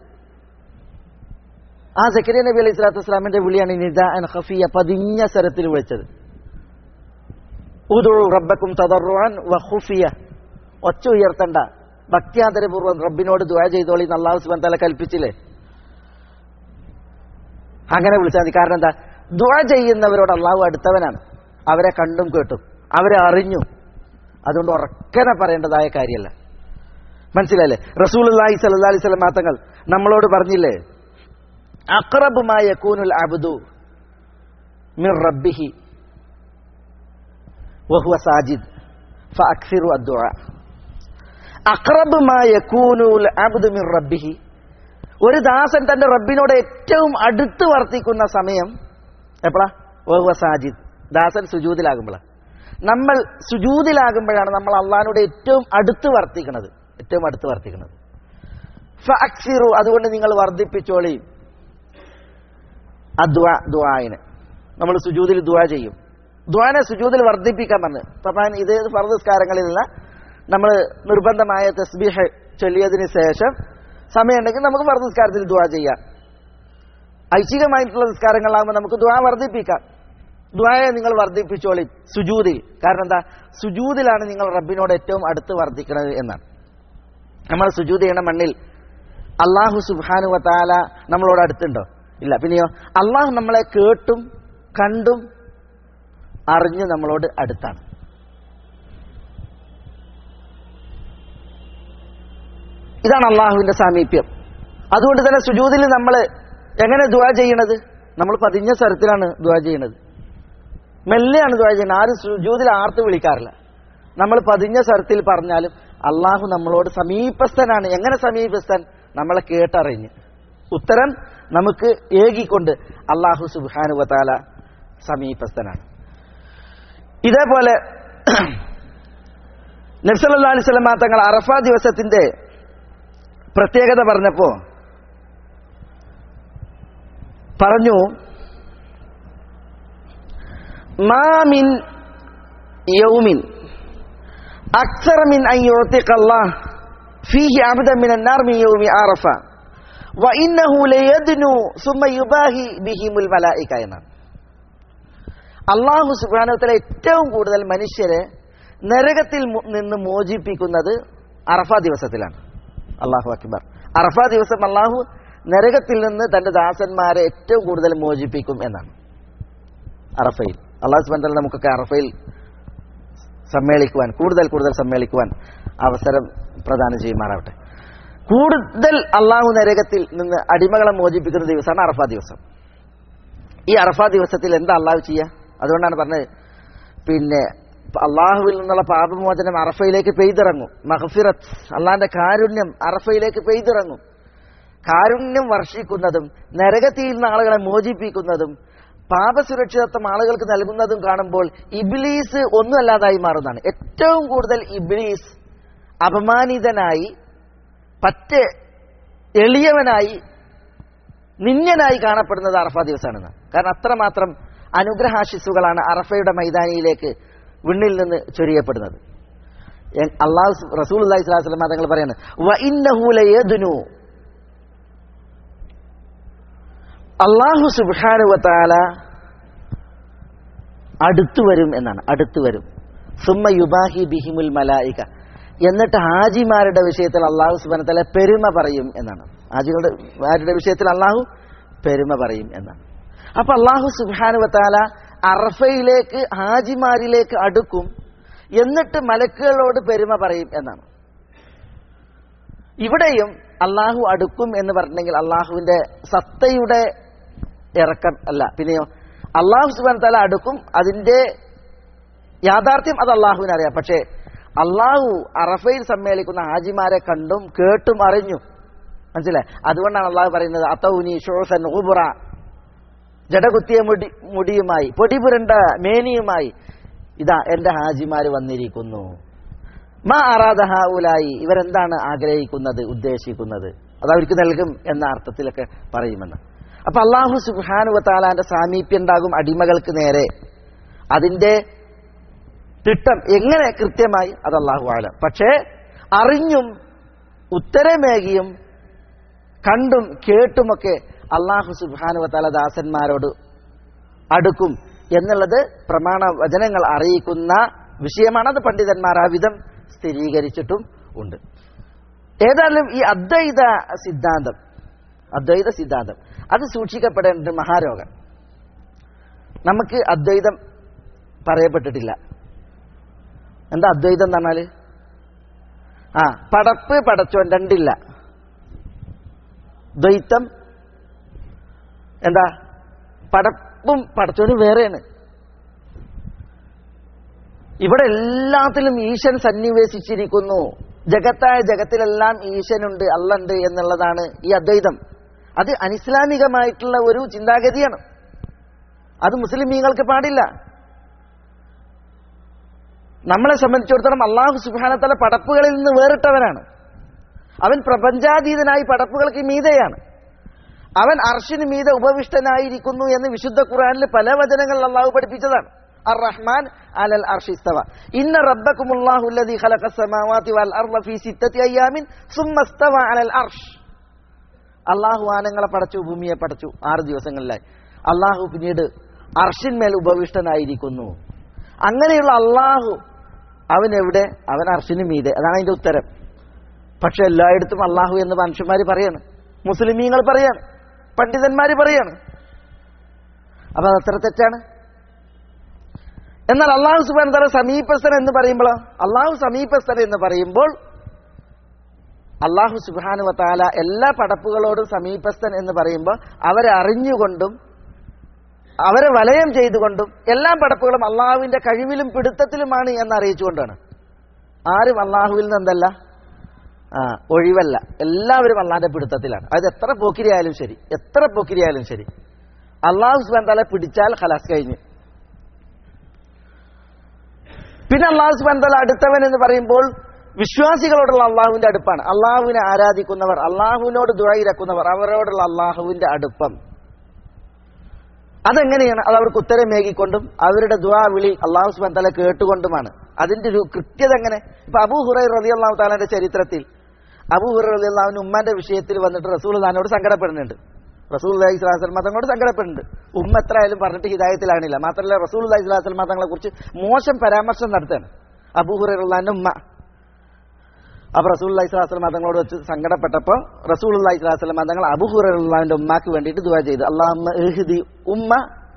ആ സക്കരിയ നബി അലൈഹി സ്വലാത്തു വസ്സലാമിന്റെ വിളിയാണ് നിദാഅൻ ഖഫിയ, പതിഞ്ഞ സ്വരത്തിൽ വിളിച്ചത്. ഉദഉ റബ്ബക്കും തദർറുഅൻ വഖുഫിയ, ഒച്ച ഉയർത്തണ്ട, ഭക്ത്യാന്തരപൂർവ്വം റബ്ബിനോട് ദുആ ചെയ്തോളി എന്ന് അല്ലാഹു സുബ്ഹാനഹു വ തആല കൽപ്പിച്ചില്ലേ. അങ്ങനെ വിളിച്ചാൽ മതി. കാരണം എന്താ? ദുആ ചെയ്യുന്നവരോട് അല്ലാഹു അടുത്തവനാണ്. അവരെ കണ്ടും കേട്ടും അവരെ അറിഞ്ഞു. അതുകൊണ്ട് ഉറക്കനെ പറയേണ്ടതായ കാര്യമല്ല. മനസ്സിലായില്ലേ? റസൂലുള്ളാഹി സ്വല്ലല്ലാഹി അലൈഹി വസല്ലം തങ്ങൾ നമ്മളോട് പറഞ്ഞില്ലേ, അഖ്റബു മാ യകൂനുൽ അബ്ദു മിർ റബ്ബിഹി വഹുവ സാജിദ് ഫഅക്സിറു അദ്ദുആ. അഖ്റബു മാ യകൂനുൽ അബ്ദു മിർ റബ്ബിഹി, ഒരു ദാസൻ തന്റെ റബ്ബിനോട് ഏറ്റവും അടുത്ത് വർത്തിക്കുന്ന സമയം എപ്പോഴാ? വഹുവ സാജിദ്, ദാസൻ സുജൂദിലാകുമ്പോഴാണ്. നമ്മൾ സുജൂദിലാകുമ്പോഴാണ് നമ്മൾ അള്ളാഹിനോട് ഏറ്റവും അടുത്ത് വർത്തിക്കുന്നത്. ഫഅക്സിറു, അതുകൊണ്ട് നിങ്ങൾ വർദ്ധിപ്പിച്ചോളി ദുആഇനെ. നമ്മൾ സുജൂദിൽ ദുആ ചെയ്യും. ദുആനെ സുജൂദിൽ വർദ്ധിപ്പിക്കാൻ പറഞ്ഞു. അപ്പം ഇത് ഫർദ് നിസ്കാരങ്ങളിലുള്ള നമ്മൾ നിർബന്ധമായ തസ്ബീഹ് ചൊല്ലിയതിന് ശേഷം സമയമുണ്ടെങ്കിൽ നമുക്ക് ഫർദ് നിസ്കാരത്തിൽ ദുആ ചെയ്യാം. ഐച്ഛികമായിട്ടുള്ള നിസ്കാരങ്ങളാകുമ്പോൾ നമുക്ക് ദുആ വർദ്ധിപ്പിക്കാം. ദുആയെ നിങ്ങൾ വർദ്ധിപ്പിച്ചോളി സുജൂദിൽ. കാരണം എന്താ? സുജൂദിലാണ് നിങ്ങൾ റബ്ബിനോട് ഏറ്റവും അടുത്ത് വർദ്ധിക്കുന്നത് എന്നാണ്. നമ്മൾ സുജൂദ് ചെയ്യണ മണ്ണിൽ അല്ലാഹു സുബ്ഹാനഹു വ തആല നമ്മളോട് അടുത്തുണ്ടോ? ഇല്ല. പിന്നെയോ അല്ലാഹു നമ്മളെ കേട്ടും കണ്ടും അറിഞ്ഞു നമ്മളോട് അടുത്താണ്. ഇതാണ് അള്ളാഹുവിന്റെ സാമീപ്യം. അതുകൊണ്ട് തന്നെ സുജൂദിൽ നമ്മൾ എങ്ങനെ ദുആ ചെയ്യണത്? നമ്മൾ പതിഞ്ഞ സ്വരത്തിലാണ് ദുആ ചെയ്യണത്, മെല്ലെയാണ് ദുആ ചെയ്യുന്നത്. ആരും സുജൂദിൽ ആർത്ത് വിളിക്കാറില്ല. നമ്മൾ പതിഞ്ഞ സ്വരത്തിൽ പറഞ്ഞാലും അള്ളാഹു നമ്മളോട് സമീപസ്ഥനാണ്. എങ്ങനെ സമീപസ്ഥൻ? നമ്മളെ കേട്ടറിഞ്ഞ് ഉത്തരം നമുക്ക് ഏകിക്കൊണ്ട് അള്ളാഹു സുബ്ഹാനഹു വ തആല സമീപസ്ഥനാണ്. ഇതേപോലെ നബി സല്ലല്ലാഹു അലൈഹി വസല്ലം തങ്ങൾ അറഫാ ദിവസത്തിന്റെ പ്രത്യേകത പറഞ്ഞപ്പോ പറഞ്ഞു, മാ മിൻ യൗമിൻ അക്സറ മിൻ അൻ യുഅ്തിഖ അല്ലാഹ് ഫീഹി അബ്ദൻ മിനൻ നാർ മിൻ യൗമി അറഫ വ ഇന്നഹു ലയദ്നു സുമ്മ യുബാഹി ബിഹിമുൽ മലായിക എന്നാണ്. അല്ലാഹു സുബ്ഹാനഹു വ തആല ഏറ്റവും കൂടുതൽ മനുഷ്യരെ നരകത്തിൽ നിന്ന് മോചിപ്പിക്കുന്നത് അറഫാ ദിവസത്തിലാണ്. അല്ലാഹു അക്ബർ. അറഫാ ദിവസം അല്ലാഹു നരകത്തിൽ നിന്ന് തന്റെ ദാസന്മാരെ ഏറ്റവും കൂടുതൽ മോചിപ്പിക്കും എന്നാണ്. അറഫയിൽ അല്ലാഹു സുബ്ഹാനഹു വ തആല നമുക്കൊക്കെ അറഫയിൽ സമ്മേളിക്കുവാൻ, കൂടുതൽ സമ്മേളിക്കുവാൻ അവസരം പ്രദാനം ചെയ്യുമാറാവട്ടെ. കൂടുതൽ അള്ളാഹു നരകത്തിൽ നിന്ന് അടിമകളെ മോചിപ്പിക്കുന്ന ദിവസമാണ് അറഫാ ദിവസം. ഈ അറഫാ ദിവസത്തിൽ എന്താ അള്ളാഹു ചെയ്യുക? അതുകൊണ്ടാണ് പറഞ്ഞത്, പിന്നെ അള്ളാഹുവിൽ നിന്നുള്ള പാപമോചനം അറഫയിലേക്ക് പെയ്തിറങ്ങും. മഗ്ഫിറത്ത്, അള്ളാഹിന്റെ കാരുണ്യം അറഫയിലേക്ക് പെയ്തിറങ്ങും. കാരുണ്യം വർഷിക്കുന്നതും നരകത്തിൽ നിന്ന് ആളുകളെ മോചിപ്പിക്കുന്നതും പാപസുരക്ഷിതത്വം ആളുകൾക്ക് നൽകുന്നതും കാണുമ്പോൾ ഇബ്ലീസ് ഒന്നുമല്ലാതായി മാറുന്നതാണ്. ഏറ്റവും കൂടുതൽ ഇബ്ലീസ് അപമാനിതനായി, പറ്റെ എളിയവനായി, നിന്യനായി കാണപ്പെടുന്നത് അറഫാ ദിവസമാണെന്ന്. കാരണം അത്രമാത്രം അനുഗ്രഹാശിസുകളാണ് അറഫയുടെ മൈതാനിയിലേക്ക് വിണ്ണിൽ നിന്ന് ചൊരിയപ്പെടുന്നത്. അല്ലാഹു റസൂലുള്ളാഹി സ്വല്ലല്ലാഹു അലൈഹി വസല്ലം തങ്ങൾ പറയുന്നത്, വ ഇന്നഹു ലയദ്നു, അല്ലാഹു സുബ്ഹാനഹു വ തആല അടുത്തു വരും എന്നാണ്. അടുത്തു വരും. സുമ്മ യുബാഹി ബിഹിമുൽ മലായിക, എന്നിട്ട് ഹാജിമാരുടെ വിഷയത്തിൽ അല്ലാഹു സുബ്ഹാനഹു വ തആല പെരുമ പറയും എന്നാണ്. ഹാജിമാരുടെ വിഷയത്തിൽ അല്ലാഹു പെരുമ പറയും എന്നാണ്. അപ്പൊ അല്ലാഹു സുബ്ഹാനഹു വ തആല അറഫയിലേക്ക് ഹാജിമാരിലേക്ക് അടുക്കും, എന്നിട്ട് മലക്കുകളോട് പെരുമ പറയും എന്നാണ്. ഇവിടെയും അള്ളാഹു അടുക്കും എന്ന് പറഞ്ഞിട്ടുണ്ടെങ്കിൽ അള്ളാഹുവിന്റെ സത്തയുടെ ഇറക്കം അല്ല, പിന്നെയോ അള്ളാഹു സുബ്ഹാനഹു വ തആല അടുക്കും, അതിന്റെ യാഥാർത്ഥ്യം അത് അള്ളാഹുവിന് അറിയാം. പക്ഷേ അള്ളാഹു അറഫയിൽ സമ്മേളിക്കുന്ന ഹാജിമാരെ കണ്ടും കേട്ടും അറിഞ്ഞു. മനസ്സിലായി? അതുകൊണ്ടാണ് അള്ളാഹു പറയുന്നത്, അതൗനി ശുഅസൻ ഗുബ്റ, ജടകുത്തിയ മുടിയുമായി, പൊടിപുരണ്ട മേനിയുമായി ഇതാ എന്റെ ഹാജിമാര് വന്നിരിക്കുന്നു. മാ അറാദ ഹൗലായി, ഇവരെന്താണ് ആഗ്രഹിക്കുന്നത്, ഉദ്ദേശിക്കുന്നത്, അത് അവർക്ക് നൽകും എന്ന അർത്ഥത്തിലൊക്കെ പറയുമെന്ന്. അപ്പൊ അല്ലാഹു സുബ്ഹാനഹു വ തആലാന്റെ സാമീപ്യം ഉണ്ടാകും അടിമകൾക്ക് നേരെ. അതിന്റെ തിട്ടം എങ്ങനെ കൃത്യമായി അത് അല്ലാഹു ആലം. പക്ഷേ അറിഞ്ഞും ഉത്തരമേകിയും കണ്ടും കേട്ടുമൊക്കെ അല്ലാഹു സുബ്ഹാനഹു വ തആല ദാസന്മാരോട് അടുക്കും എന്നുള്ളത് പ്രമാണ വചനങ്ങൾ അറിയിക്കുന്ന വിഷയമാണ്. അത് പണ്ഡിതന്മാർ ആ വിധം സ്ഥിരീകരിച്ചിട്ടും ഉണ്ട്. ഏതായാലും ഈ അദ്വൈത സിദ്ധാന്തം അത് സൂക്ഷിക്കപ്പെടേണ്ട മഹാരോഗം. നമുക്ക് അദ്വൈതം പറയപ്പെട്ടിട്ടില്ല. എന്താ അദ്വൈതം എന്ന് പറഞ്ഞാല്? പടപ്പ് പടച്ചോൻ രണ്ടില്ല. ദ്വൈതം എന്താ? പടപ്പും പടച്ചോനും വേറെയാണ്. ഇവിടെ എല്ലാത്തിലും ഈശൻ സന്നിവേശിച്ചിരിക്കുന്നു. ജഗത്തായ ജഗത്തിലെല്ലാം ഈശനുണ്ട്, അള്ളണ്ട് എന്നുള്ളതാണ് ഈ അദ്വൈതം. അത് അനിസ്ലാമികമായിട്ടുള്ള ഒരു ചിന്താഗതിയാണ്. അത് മുസ്ലിമീങ്ങൾക്ക് പാടില്ല. നമ്മളെ സംബന്ധിച്ചിടത്തോളം അല്ലാഹു സുബ്ഹാനഹു വ തആല പടപ്പുകളിൽ നിന്ന് വേറിട്ടവനാണ്. അവൻ പ്രപഞ്ചാതീതനായി പടപ്പുകൾക്ക് മീതെയാണ്. അവൻ അർശിന് മീതെ ഉപവിഷ്ടനായിരിക്കുന്നു എന്ന് വിശുദ്ധ ഖുർആനിൽ പല വചനങ്ങളിൽ അല്ലാഹു പഠിപ്പിച്ചതാണ്. അർ റഹ്മാൻ അലൽ അർശി ഇസ്തവ. ഇന്ന റബ്ബക്കുമുല്ലാഹു അല്ലദീ ഖലഖസ് സമാവാതി വൽ അർള ഫീ സിത്തത്തി അയ്യാമിൻ സുമ്മ ഇസ്തവ അലൽ അർശ്. അല്ലാഹു ആനങ്ങളെ പടച്ചു, ഭൂമിയെ പടച്ചു 6 ദിവസങ്ങളിലായി. അല്ലാഹു പിന്നീട് അർശിന്മേൽ ഉപവിഷ്ടനായിരിക്കുന്നു. അങ്ങനെയുള്ള അല്ലാഹു അവൻ എവിടെ? അവൻ അർശിന് മീതെ. അതാണ് അതിന്റെ ഉത്തരം. പക്ഷെ എല്ലായിടത്തും അല്ലാഹു എന്ന് മനുഷ്യന്മാർ പറയാണ്, മുസ്ലിമീങ്ങൾ പറയാണ്, പണ്ഡിതന്മാര് പറയാണ്. അപ്പൊ അതത്ര തെറ്റാണ്. എന്നാൽ അല്ലാഹു സുബ്ഹാനഹു വ തആല സമീപസ്ഥൻ എന്ന് പറയുമ്പോൾ, അല്ലാഹു സുബ്ഹാനഹു വ തആല എല്ലാ പടപ്പുകളോടും സമീപസ്ഥൻ എന്ന് പറയുമ്പോൾ അവരെ അറിഞ്ഞുകൊണ്ടും അവരെ വലയം ചെയ്തുകൊണ്ടും എല്ലാ പടപ്പുകളും അള്ളാഹുവിന്റെ കഴിവിലും പിടുത്തത്തിലുമാണ് എന്ന് അറിയിച്ചുകൊണ്ടാണ്. ആരും അള്ളാഹുവിൽ നിന്ന് എന്തല്ല, ഒഴിവല്ല. എല്ലാവരും അള്ളാഹിന്റെ പിടുത്തത്തിലാണ്. അത് എത്ര പോക്കിരിയായാലും ശരി, അള്ളാഹു സുബ്ഹാനഹു വ തആല പിടിച്ചാൽ ഖലാസ് കഴിഞ്ഞു. പിന്നെ അള്ളാഹു സുബ്ഹാനഹു വ തആല അടുത്തവൻ എന്ന് പറയുമ്പോൾ വിശ്വാസികളോടുള്ള അള്ളാഹുവിന്റെ അടുപ്പാണ്. അള്ളാഹുവിനെ ആരാധിക്കുന്നവർ, അള്ളാഹുവിനോട് ദുആ ഇരക്കുന്നവർ, അവരോടുള്ള അള്ളാഹുവിന്റെ അടുപ്പം അതെങ്ങനെയാണ്? അത് അവർക്ക് ഉത്തരമേകിക്കൊണ്ടും അവരുടെ ദുആ വിളി അല്ലാഹു സുബ്ഹാനഹു വ തആല കേട്ടുകൊണ്ടുമാണ്. അതിന്റെ ഒരു കൃത്യത എങ്ങനെ? ഇപ്പൊ അബൂ ഹുറൈറ റളിയല്ലാഹു തആലയുടെ ചരിത്രത്തിൽ അബൂ ഹുറൈറ റളിയല്ലാഹു അൻഹു ഉമ്മന്റെ വിഷയത്തിൽ വന്നിട്ട് റസൂലുള്ളാഹിനോട് സങ്കടപ്പെടുന്നുണ്ട്. റസൂലുള്ളാഹി സ്വല്ലല്ലാഹു അലൈഹി വസല്ലം തങ്ങളോട് സങ്കടപ്പെടുന്നുണ്ട്. ഉമ്മ എത്രയായാലും പറഞ്ഞിട്ട് ഹിദായത്തിലാണില്ല. മാത്രമല്ല റസൂലുള്ളാഹി സ്വല്ലല്ലാഹു അലൈഹി വസല്ലം തങ്ങളെ കുറിച്ച് മോശം പരാമർശം നടത്തുകയാണ് അബൂ ഹുറൈറ റളിയല്ലാഹു അൻഹു ഉമ്മ. അപ്പൊ റസൂലുള്ളാഹി സ്വല്ലല്ലാഹു അലൈഹി വസല്ലം തങ്ങളോട് വെച്ച് സങ്കടപ്പെട്ടപ്പോൾ റസൂലുള്ളാഹി സ്വല്ലല്ലാഹു അലൈഹി വസല്ലം തങ്ങൾ അബൂ ഹുറൈറ റളിയല്ലാഹു അൻഹുവിന്റെ ഉമ്മാക്ക് വേണ്ടിയിട്ട് ദുആ ചെയ്തു. അല്ലാഹുമ്മ ഇഹ്ദി ഉമ്മ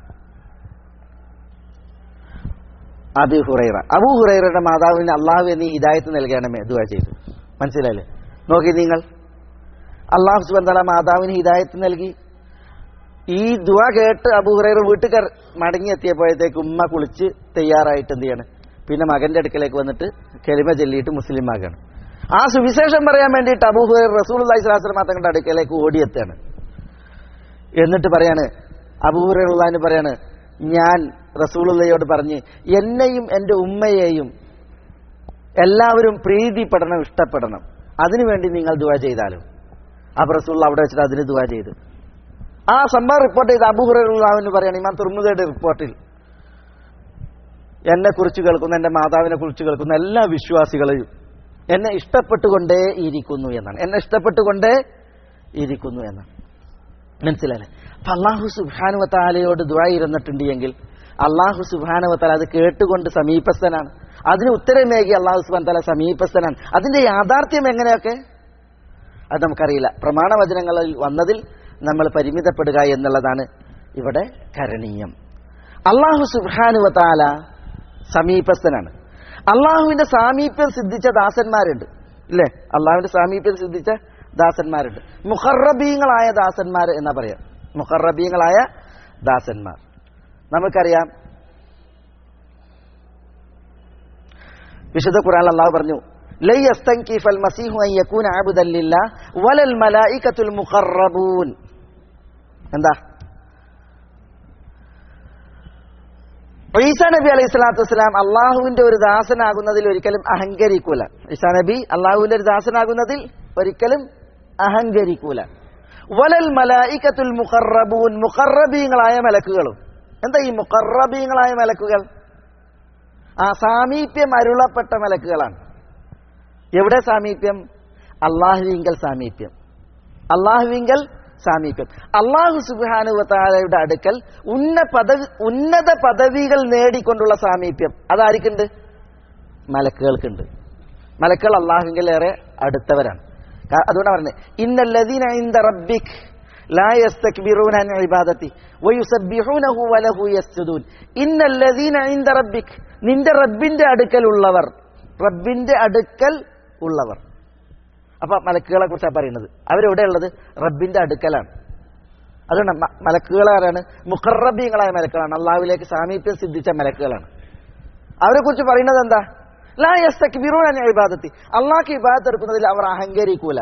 അബൂ ഹുറൈറ. അബൂ ഹുറൈറയുടെ മാതാവിന് അള്ളാഹു എന്നീ ഹിദായത്ത് നൽകണമേ ദുആ ചെയ്തു. മനസ്സിലായില്ലേ? നോക്കി നിങ്ങൾ, അല്ലാഹു സുബ്ഹാനഹു വ തആല മാതാവിന് ഹിദായത്ത് നൽകി. ഈ ദുആ കേട്ട് അബൂ ഹുറൈറ വീട്ടിൽ മടങ്ങി എത്തിയപ്പോഴത്തേക്ക് ഉമ്മ കുളിച്ച് തയ്യാറായിട്ട് എന്ത് ചെയ്യാണ്? പിന്നെ മകന്റെ അടുക്കലേക്ക് വന്നിട്ട് കലിമ ചൊല്ലിയിട്ട് മുസ്ലിം ആകാണ്. ആ സുവിശേഷം പറയാൻ വേണ്ടിയിട്ട് അബൂ ഹുറൈറ റസൂലുള്ളാഹി സ്വല്ലല്ലാഹു അലൈഹി വസല്ലം തങ്ങളുടെ അടുക്കലേക്ക് ഓടിയെത്താണ്. എന്നിട്ട് പറയാണ്, അബൂ ഹുറൈറ റളിയല്ലാഹു അൻഹു പറയാണ്, ഞാൻ റസൂലുള്ളാഹിയോട് പറഞ്ഞ് എന്നെയും എൻ്റെ ഉമ്മയെയും എല്ലാവരും പ്രീതിപ്പെടണം, ഇഷ്ടപ്പെടണം, അതിനുവേണ്ടി നിങ്ങൾ ദുആ ചെയ്താലും. അപ്പോൾ റസൂലുള്ളാഹി അവിടെ വെച്ചിട്ട് അതിന് ദുആ ചെയ്തു. ആ സംഭവം റിപ്പോർട്ട് ചെയ്ത് അബൂ ഹുറൈറ റളിയല്ലാഹു അൻഹു പറയാണ്, ഇമാം തിർമിദിയുടെ റിപ്പോർട്ടിൽ, എന്നെ കുറിച്ച് കേൾക്കുന്ന, എൻ്റെ മാതാവിനെ കുറിച്ച് കേൾക്കുന്ന എല്ലാ വിശ്വാസികളെയും എന്നെ ഇഷ്ടപ്പെട്ടുകൊണ്ടേ ഇരിക്കുന്നു എന്നാണ്. മനസ്സിലായില്ലേ? അപ്പൊ അല്ലാഹു സുബ്ഹാനഹു വ തആലയോട് ദുആ ഇരുന്നിട്ടുണ്ട് എങ്കിൽ അല്ലാഹു സുബ്ഹാനഹു വ തആല അത് കേട്ടുകൊണ്ട് സമീപസ്ഥനാണ്. അതിന് ഉത്തരമേകി അല്ലാഹു സുബ്ഹാനഹു വ തആല സമീപസ്ഥനാണ്. അതിന്റെ യാഥാർത്ഥ്യം എങ്ങനെയൊക്കെ അത് നമുക്കറിയില്ല. പ്രമാണവചനങ്ങളിൽ വന്നതിൽ നമ്മൾ പരിമിതപ്പെടുക എന്നുള്ളതാണ് ഇവിടെ കരണീയം. അല്ലാഹു സുബ്ഹാനഹു വ തആല സമീപസ്ഥനാണ്. അള്ളാഹുവിന്റെ സാമീപ്യം സിദ്ധിച്ച ദാസന്മാരുണ്ട്, ഇല്ലേ? അള്ളാഹുവിന്റെ സാമീപ്യം സിദ്ധിച്ച ദാസന്മാരുണ്ട്. മുഖറബീങ്ങളായ ദാസന്മാർ എന്നാ പറയാം. മുഖറബീങ്ങളായ ദാസന്മാർ നമുക്കറിയാം. വിശുദ്ധ ഖുർആനിൽ അള്ളാഹു പറഞ്ഞു, ലൻ യസ്തൻകിഫൽ മസീഹു അൻ യകൂന അബ്ദൻ ലില്ലാഹ് വലൽ മലായികത്തുൽ മുഖറബൂൻ. എന്താ? ഈസാ നബി അലൈഹി സ്വലാത്തു വസ്സലാം അള്ളാഹുവിന്റെ ഒരു ദാസനാകുന്നതിൽ ഒരിക്കലും അഹങ്കരിക്കൂല. ഈസാ നബി അള്ളാഹുവിന്റെ ഒരു ദാസനാകുന്നതിൽ ഒരിക്കലും അഹങ്കരിക്കൂല. വലൽ മലായികത്തുൽ മുഖറബൂൻ, മുഖറബീങ്ങളായ മലക്കുകളും. എന്താ ഈ മുഖറബീങ്ങളായ മലക്കുകൾ? സാമീപ്യം അരുളപ്പെട്ട മലക്കുകളാണ്. എവിടെ സാമീപ്യം? അള്ളാഹുവിങ്കൽ സാമീപ്യം. അള്ളാഹുവിങ്കൽ സാമീപ്യം. അള്ളാഹു സുബ്ഹാനഹു വ തആലയുടെ അടുക്കൽ ഉന്നത പദവികൾ നേടിക്കൊണ്ടുള്ള സാമീപ്യം അതാർക്കുണ്ട്? മലക്കുകൾക്കുണ്ട്. മലക്കുകൾ അള്ളാഹുവിങ്കലേറെ അടുത്തവരാണ്. അതുകൊണ്ടാണ് പറഞ്ഞത് ഇന്നല്ലദീന ഇൻദ റബ്ബിക് ലാ യസ്തക്ബിറൂന അൻ ഇബാദതി വയുസബ്ബിഹൂനഹു വലഹു യസ്ജുദൂൻ. ഇന്നല്ലദീന ഇൻദ റബ്ബിക്, നിന്റെ റബ്ബിന്റെ അടുക്കൽ ഉള്ളവർ, റബ്ബിന്റെ അടുക്കൽ ഉള്ളവർ. അപ്പൊ മലക്കുകളെ കുറിച്ചാണ് പറയുന്നത്. അവരെവിടെ ഉള്ളത്? റബ്ബിന്റെ അടുക്കലാണ്. അതുകൊണ്ട് മലക്കുകളാരാണ്? മുഖറബീങ്ങളായ മലക്കുകളാണ്, അള്ളാഹുവിലേക്ക് സാമീപ്യം സിദ്ധിച്ച മലക്കുകളാണ്. അവരെ കുറിച്ച് പറയുന്നത് എന്താ? ലാ യസ്തക്ബിറൂന അൻ ഇബാദതി, അള്ളാഹ്ക്ക് ഇബാദത്ത് എടുക്കുന്നതിൽ അവർ അഹങ്കരിക്കൂല.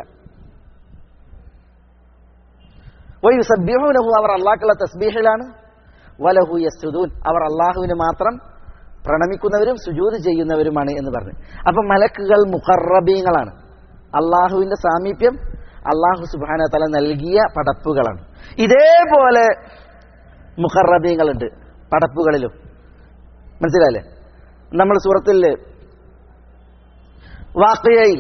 വയുസബ്ബിഹൂനഹു, അവർ അള്ളാഹ്ക്കുള്ള തസ്ബീഹിലാണ്. വലഹു യസ്ജുദൂൻ, അവർ അള്ളാഹുവിന് മാത്രം പ്രണമിക്കുന്നവരും സുജൂദ് ചെയ്യുന്നവരുമാണ് എന്ന് പറഞ്ഞു. അപ്പൊ മലക്കുകൾ മുഖറബീങ്ങളാണ്. അള്ളാഹുവിന്റെ സാമീപ്യം അള്ളാഹു സുബ്ഹാനഹു വ തആല നൽകിയ പടപ്പുകളാണ്. ഇതേപോലെ മുഖറബീങ്ങളുണ്ട് പടപ്പുകളിലും. മനസ്സിലായില്ലേ? നമ്മൾ സൂറത്തിൽ വാഖിയയിൽ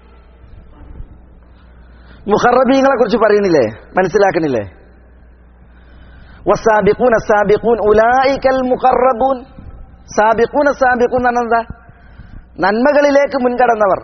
മുഖറബീങ്ങളെ കുറിച്ച് പറയുന്നില്ലേ? മനസ്സിലാക്കണില്ലേ? വസാബിഖൂന സാബിഖൂൻ ഉലൈകൽ മുഖറബൂൻ. സാബിഖൂന സാബിഖൂൻ എന്ന് പറഞ്ഞാൽ എന്താ? നന്മകളിലേക്ക് മുൻകടന്നവർ.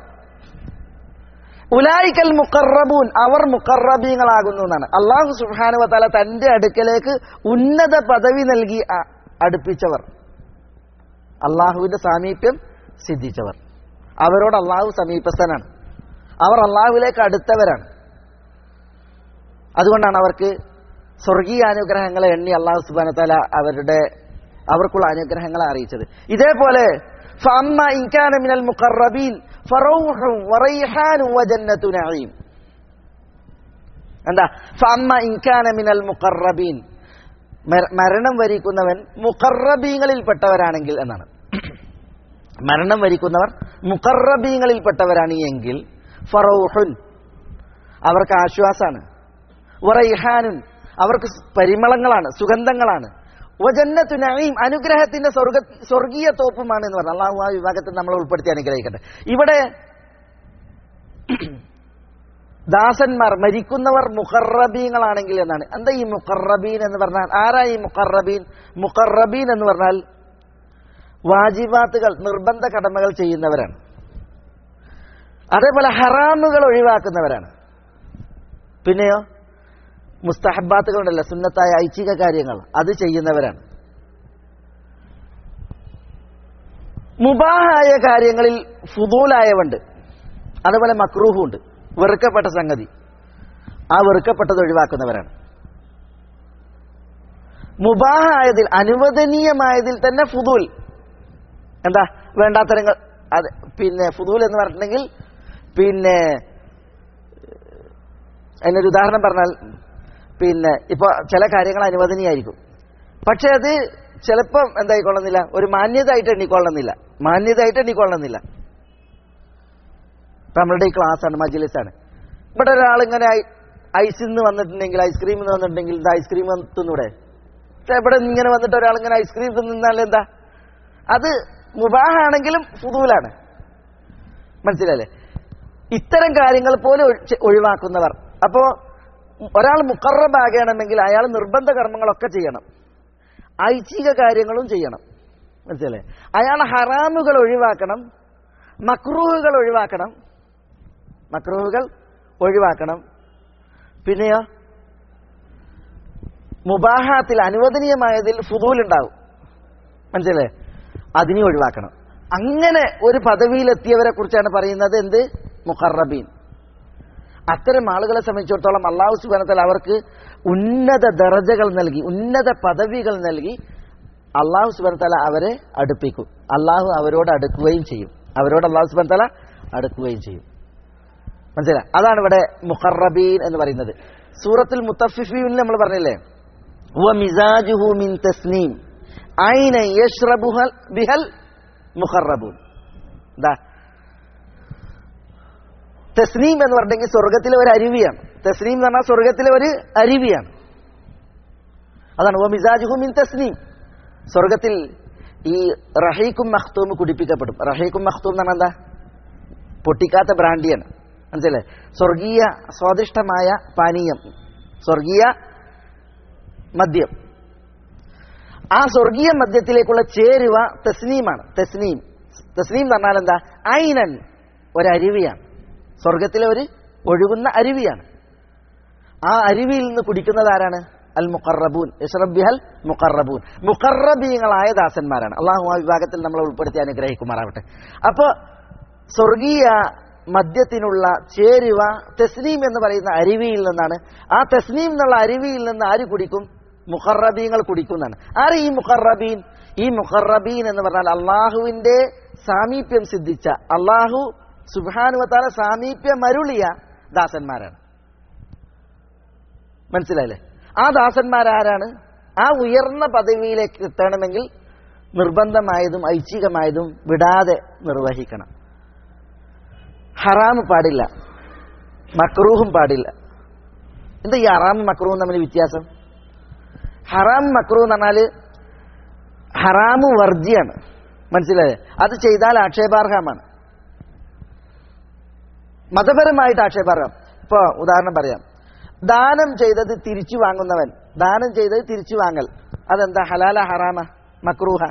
ഉലൈകൽ മുഖറബൂൻ, അവർ മുഖറബീങ്ങളാകുന്നു എന്നാണ്. അല്ലാഹു സുബ്ഹാനഹു വ തആല തന്റെ അടുക്കലേക്ക് ഉന്നത പദവി നൽകി അടുപ്പിച്ചവർ, അള്ളാഹുവിന്റെ സാമീപ്യം സിദ്ധിച്ചവർ. അവരോട് അള്ളാഹു സമീപസ്ഥനാണ്. അവർ അള്ളാഹുവിലേക്ക് അടുത്തവരാണ്. അതുകൊണ്ടാണ് അവർക്ക് സ്വർഗീയ അനുഗ്രഹങ്ങളെ എണ്ണി അള്ളാഹു സുബ്ഹാനഹു വ തആല അവർക്കുള്ള അനുഗ്രഹങ്ങളെ അറിയിച്ചത്. ഇതേപോലെ ഫഅമ്മ ഇൻ കാന മിനൽ മുഖറബീൻ ഫറൗഹും വറൈഹാനും വജന്നത്തു നഈം. എന്താ? ഫഅമ്മ ഇൻ കാന മിനൽ മുഖറബീൻ, മരണം വരിക്കുന്നവൻ മുഖറബീങ്ങളിൽപ്പെട്ടവരാണെങ്കിൽ എന്നാണ്. മരണം വരിക്കുന്നവർ മുഖറബീങ്ങളിൽപ്പെട്ടവരാണ് എങ്കിൽ ഫറൗഹുൻ, അവർക്ക് ആശ്വാസാണ്. വറൈഹാനുൻ, അവർക്ക് പരിമളങ്ങളാണ്, സുഗന്ധങ്ങളാണ്. വജന്നത്തു നഈം, അനുഗ്രഹത്തിന്റെ സ്വർഗീയ തോപ്പുമാണ് എന്ന് പറഞ്ഞു. അള്ളാഹു ആ വിഭാഗത്തിൽ നമ്മളെ ഉൾപ്പെടുത്തി അനുഗ്രഹിക്കട്ടെ. ഇവിടെ ദാസന്മാർ, മരിക്കുന്നവർ മുഖറബീങ്ങളാണെങ്കിൽ എന്നാണ്. എന്താ ഈ മുഖറബീൻ എന്ന് പറഞ്ഞാൽ? ആരാ ഈ മുഖറബീൻ? മുഖറബീൻ എന്ന് പറഞ്ഞാൽ വാജിബാത്തുകൾ, നിർബന്ധ കടമകൾ ചെയ്യുന്നവരാണ്. അതേപോലെ ഹറാമുകൾ ഒഴിവാക്കുന്നവരാണ്. പിന്നെയോ മുസ്തഹബാത്തുകളുണ്ടല്ലോ, സുന്നത്തായ ഐച്ഛിക കാര്യങ്ങൾ, അത് ചെയ്യുന്നവരാണ്. മുബാഹായ കാര്യങ്ങളിൽ ഫുദൂലായവുണ്ട്, അതുപോലെ മക്രൂഹുണ്ട്, വെറുക്കപ്പെട്ട സംഗതി, ആ വെറുക്കപ്പെട്ടത് ഒഴിവാക്കുന്നവരാണ്. മുബാഹായതിൽ, അനുവദനീയമായതിൽ തന്നെ ഫുദൂൽ, എന്താ വേണ്ടാത്തരങ്ങൾ, അത് പിന്നെ ഫുദൂൽ എന്ന് പറഞ്ഞിട്ടുണ്ടെങ്കിൽ പിന്നെ അതിനൊരു ഉദാഹരണം പറഞ്ഞാൽ, പിന്നെ ഇപ്പൊ ചില കാര്യങ്ങൾ അനുവദനീയായിരിക്കും, പക്ഷെ അത് ചിലപ്പം എന്തായിക്കൊള്ളുന്നില്ല, ഒരു മാന്യതയായിട്ട് എണ്ണിക്കൊള്ളുന്നില്ല. ഇപ്പൊ നമ്മളുടെ ഈ ക്ലാസ്സാണ്, മജ്ലിസാണ്. ഇവിടെ ഒരാളിങ്ങനെ ഐസിൽ നിന്ന് വന്നിട്ടുണ്ടെങ്കിൽ, ഐസ്ക്രീമിൽ നിന്ന് വന്നിട്ടുണ്ടെങ്കിൽ ഇത് ഐസ്ക്രീം തിന്നൂടെ? പക്ഷെ ഇവിടെ ഇങ്ങനെ വന്നിട്ട് ഒരാളിങ്ങനെ ഐസ്ക്രീം തിന്നാൽ എന്താ? അത് മുബാഹാണെങ്കിലും ഫുദൂലാണ്. മനസ്സിലല്ലേ? ഇത്തരം കാര്യങ്ങൾ പോലെ ഒഴിവാക്കുന്നവർ. അപ്പോ ഒരാൾ മുഖറബാകണമെങ്കിൽ അയാൾ നിർബന്ധ കർമ്മങ്ങളൊക്കെ ചെയ്യണം, ഐച്ഛിക കാര്യങ്ങളും ചെയ്യണം. മനസ്സിലല്ലേ? അയാൾ ഹറാമുകൾ ഒഴിവാക്കണം, മക്രൂഹുകൾ ഒഴിവാക്കണം. പിന്നെയോ മുബാഹാത്തിൽ, അനുവദനീയമായതിൽ ഫുദൂൽ ഉണ്ടാവും. മനസ്സിലല്ലേ? അതിനെ ഒഴിവാക്കണം. അങ്ങനെ ഒരു പദവിയിലെത്തിയവരെ കുറിച്ചാണ് പറയുന്നത് എന്ത്? മുഖറബീൻ. അത്തരം ആളുകളെ സംബന്ധിച്ചിടത്തോളം അല്ലാഹു സുബ്ഹാനഹു വ തആല അവർക്ക് ഉന്നത ദറജകൾ നൽകി, ഉന്നത പദവികൾ നൽകി അല്ലാഹു സുബ്ഹാനഹു വ തആല അവരെ അടുപ്പിക്കും. അല്ലാഹു അവരോട് അടുക്കുകയും ചെയ്യും. അല്ലാഹു സുബ്ഹാനഹു വ തആല അടുക്കുകയും ചെയ്യും. മനസ്സിലായി? അതാണ് ഇവിടെ മുഖറബീൻ എന്ന് പറയുന്നത്. സൂറത്തുൽ മുത്തഫിഫീനിൽ നമ്മൾ പറഞ്ഞില്ലേ, വ മിസാജുഹു മിൻ തസ്നീം ഐന യശ്റബുഹ ബിഹൽ മുഖറബൂൻ. എന്താ തസ്നീം എന്ന് പറഞ്ഞെങ്കിൽ സ്വർഗത്തിലെ ഒരു അരുവിയാണ്. തസ്നീം എന്ന് പറഞ്ഞാൽ സ്വർഗത്തിലെ ഒരു അരുവിയാണ്. അതാണ് വ മിസാജുഹു മിൻ തസ്നീം. സ്വർഗത്തിൽ ഈ റഹീഖും മഖ്തൂം കുടിപ്പിക്കപ്പെടും. റഹീഖും മഖ്തൂം എന്ന് പറഞ്ഞാൽ എന്താ? പൊട്ടിക്കാത്ത ബ്രാൻഡിയാണ്. മനസ്സിലായി? സ്വർഗീയ സ്വാദിഷ്ടമായ പാനീയം, സ്വർഗീയ മദ്യം. ആ സ്വർഗീയ മദ്യത്തിലേക്കുള്ള ചേരുവ തസ്നീമാണ്. തസ്നീം എന്ന് പറഞ്ഞാൽ എന്താ? ഐനൻ, ഒരരുവിയാണ്. സ്വർഗത്തിലെ ഒരു ഒഴുകുന്ന അരുവിയാണ്. ആ അരുവിയിൽ നിന്ന് കുടിക്കുന്നത് ആരാണ്? അൽ മുഖറബൂൻ. യശ്റബ് ബിഹൽ മുഖറബൂൻ, മുഖറബീങ്ങളായ ദാസന്മാരാണ്. അള്ളാഹു ആ വിഭാഗത്തിൽ നമ്മളെ ഉൾപ്പെടുത്തി അനുഗ്രഹിക്കുമാറാവട്ടെ. അപ്പൊ സ്വർഗീയ മദ്യത്തിനുള്ള ചേരുവ തസ്നീം എന്ന് പറയുന്ന അരുവിയിൽ നിന്നാണ്. ആ തസ്നീം എന്നുള്ള അരുവിയിൽ നിന്ന് ആര് കുടിക്കും? മുഖറബീങ്ങൾ കുടിക്കുന്നതാണ്. ആര് ഈ മുഖറബീൻ? ഈ മുഖറബീൻ എന്ന് പറഞ്ഞാൽ അള്ളാഹുവിന്റെ സാമീപ്യം സിദ്ധിച്ച, അള്ളാഹു സുബ്ഹാനഹു വ തആല സാമീപ്യം അരുളിയ ദാസന്മാരാണ്. മനസ്സിലായില്ലേ? ആ ദാസന്മാരാരാണ്? ആ ഉയർന്ന പദവിയിലേക്ക് എത്തണമെങ്കിൽ നിർബന്ധമായതും ഐച്ഛികമായതും വിടാതെ നിർവഹിക്കണം. ഹറാം പാടില്ല, മക്രൂഹും പാടില്ല. എന്താ ഈ ഹറാമും മക്രൂഹും തമ്മിൽ വ്യത്യാസം? ഹറാം മക്രൂഹ് എന്ന് പറഞ്ഞാൽ ഹറാമു വർജ്യാണ്. മനസ്സിലായേ? അത് ചെയ്താൽ ആക്ഷേപാർഹമാണ്, മതപരമായിട്ട് ആക്ഷേപാർഹം. ഇപ്പൊ ഉദാഹരണം പറയാം. ദാനം ചെയ്തത് തിരിച്ചു വാങ്ങുന്നവൻ, ദാനം ചെയ്തത് തിരിച്ചു വാങ്ങൽ, അതെന്താ? ഹലാല ഹറാമ? മക്രൂഹ.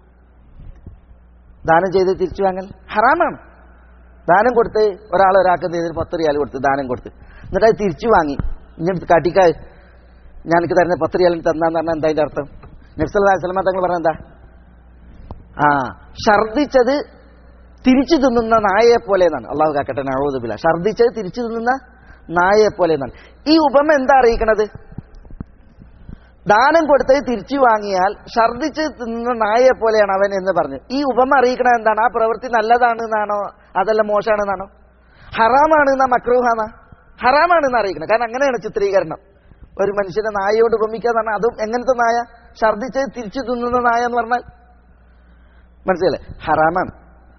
ദാനം ചെയ്തത് തിരിച്ചു വാങ്ങൽ ഹറാമാണ്. ദാനം കൊടുത്ത് ഒരാൾക്ക് 10 റിയാൽ കൊടുത്ത് ദാനം കൊടുത്ത്, എന്നിട്ട് അത് തിരിച്ചു വാങ്ങി, ഇങ്ങനെ കാട്ടിക്ക ഞാൻ എനിക്ക് തരുന്ന 10 റിയാലിന് തന്നാന്ന് പറഞ്ഞാൽ എന്താ അതിന്റെ അർത്ഥം? നബി സല്ലല്ലാഹു അലൈഹി വസല്ലം തങ്ങൾ പറഞ്ഞ എന്താ? ഛർദിച്ചത് തിരിച്ചു തിന്നുന്ന നായയെ പോലെ എന്നാണ്. അള്ളാഹു കാക്കട്ടെ, നഊദു ബില്ലാഹ്. ഛർദിച്ചത് തിരിച്ചു തിന്നുന്ന നായയെ പോലെ എന്നാണ്. ഈ ഉപമ എന്താ അറിയിക്കണത്? ദാനം കൊടുത്തത് തിരിച്ചു വാങ്ങിയാൽ ഛർദിച്ച് തിന്നുന്ന നായയെ പോലെയാണ് അവൻ എന്ന് പറഞ്ഞു. ഈ ഉപമ അറിയിക്കണത് എന്താണ്? ആ പ്രവൃത്തി നല്ലതാണ് എന്നാണോ അതല്ല മോശമാണെന്നാണോ? ഹറാമാണ് എന്നാ മക്രൂഹാന്നാ? ഹറാമാണെന്ന് അറിയിക്കണം. കാരണം അങ്ങനെയാണ് ചിത്രീകരണം. ഒരു മനുഷ്യനെ നായയോട് ഉപമിക്കാന്ന് പറഞ്ഞാൽ അതും എങ്ങനത്തെ നായ? ഛർദിച്ചത് തിരിച്ചു തിന്നുന്ന നായ എന്ന് പറഞ്ഞാൽ മനസ്സിലല്ലേ? ഹറാമാണ്.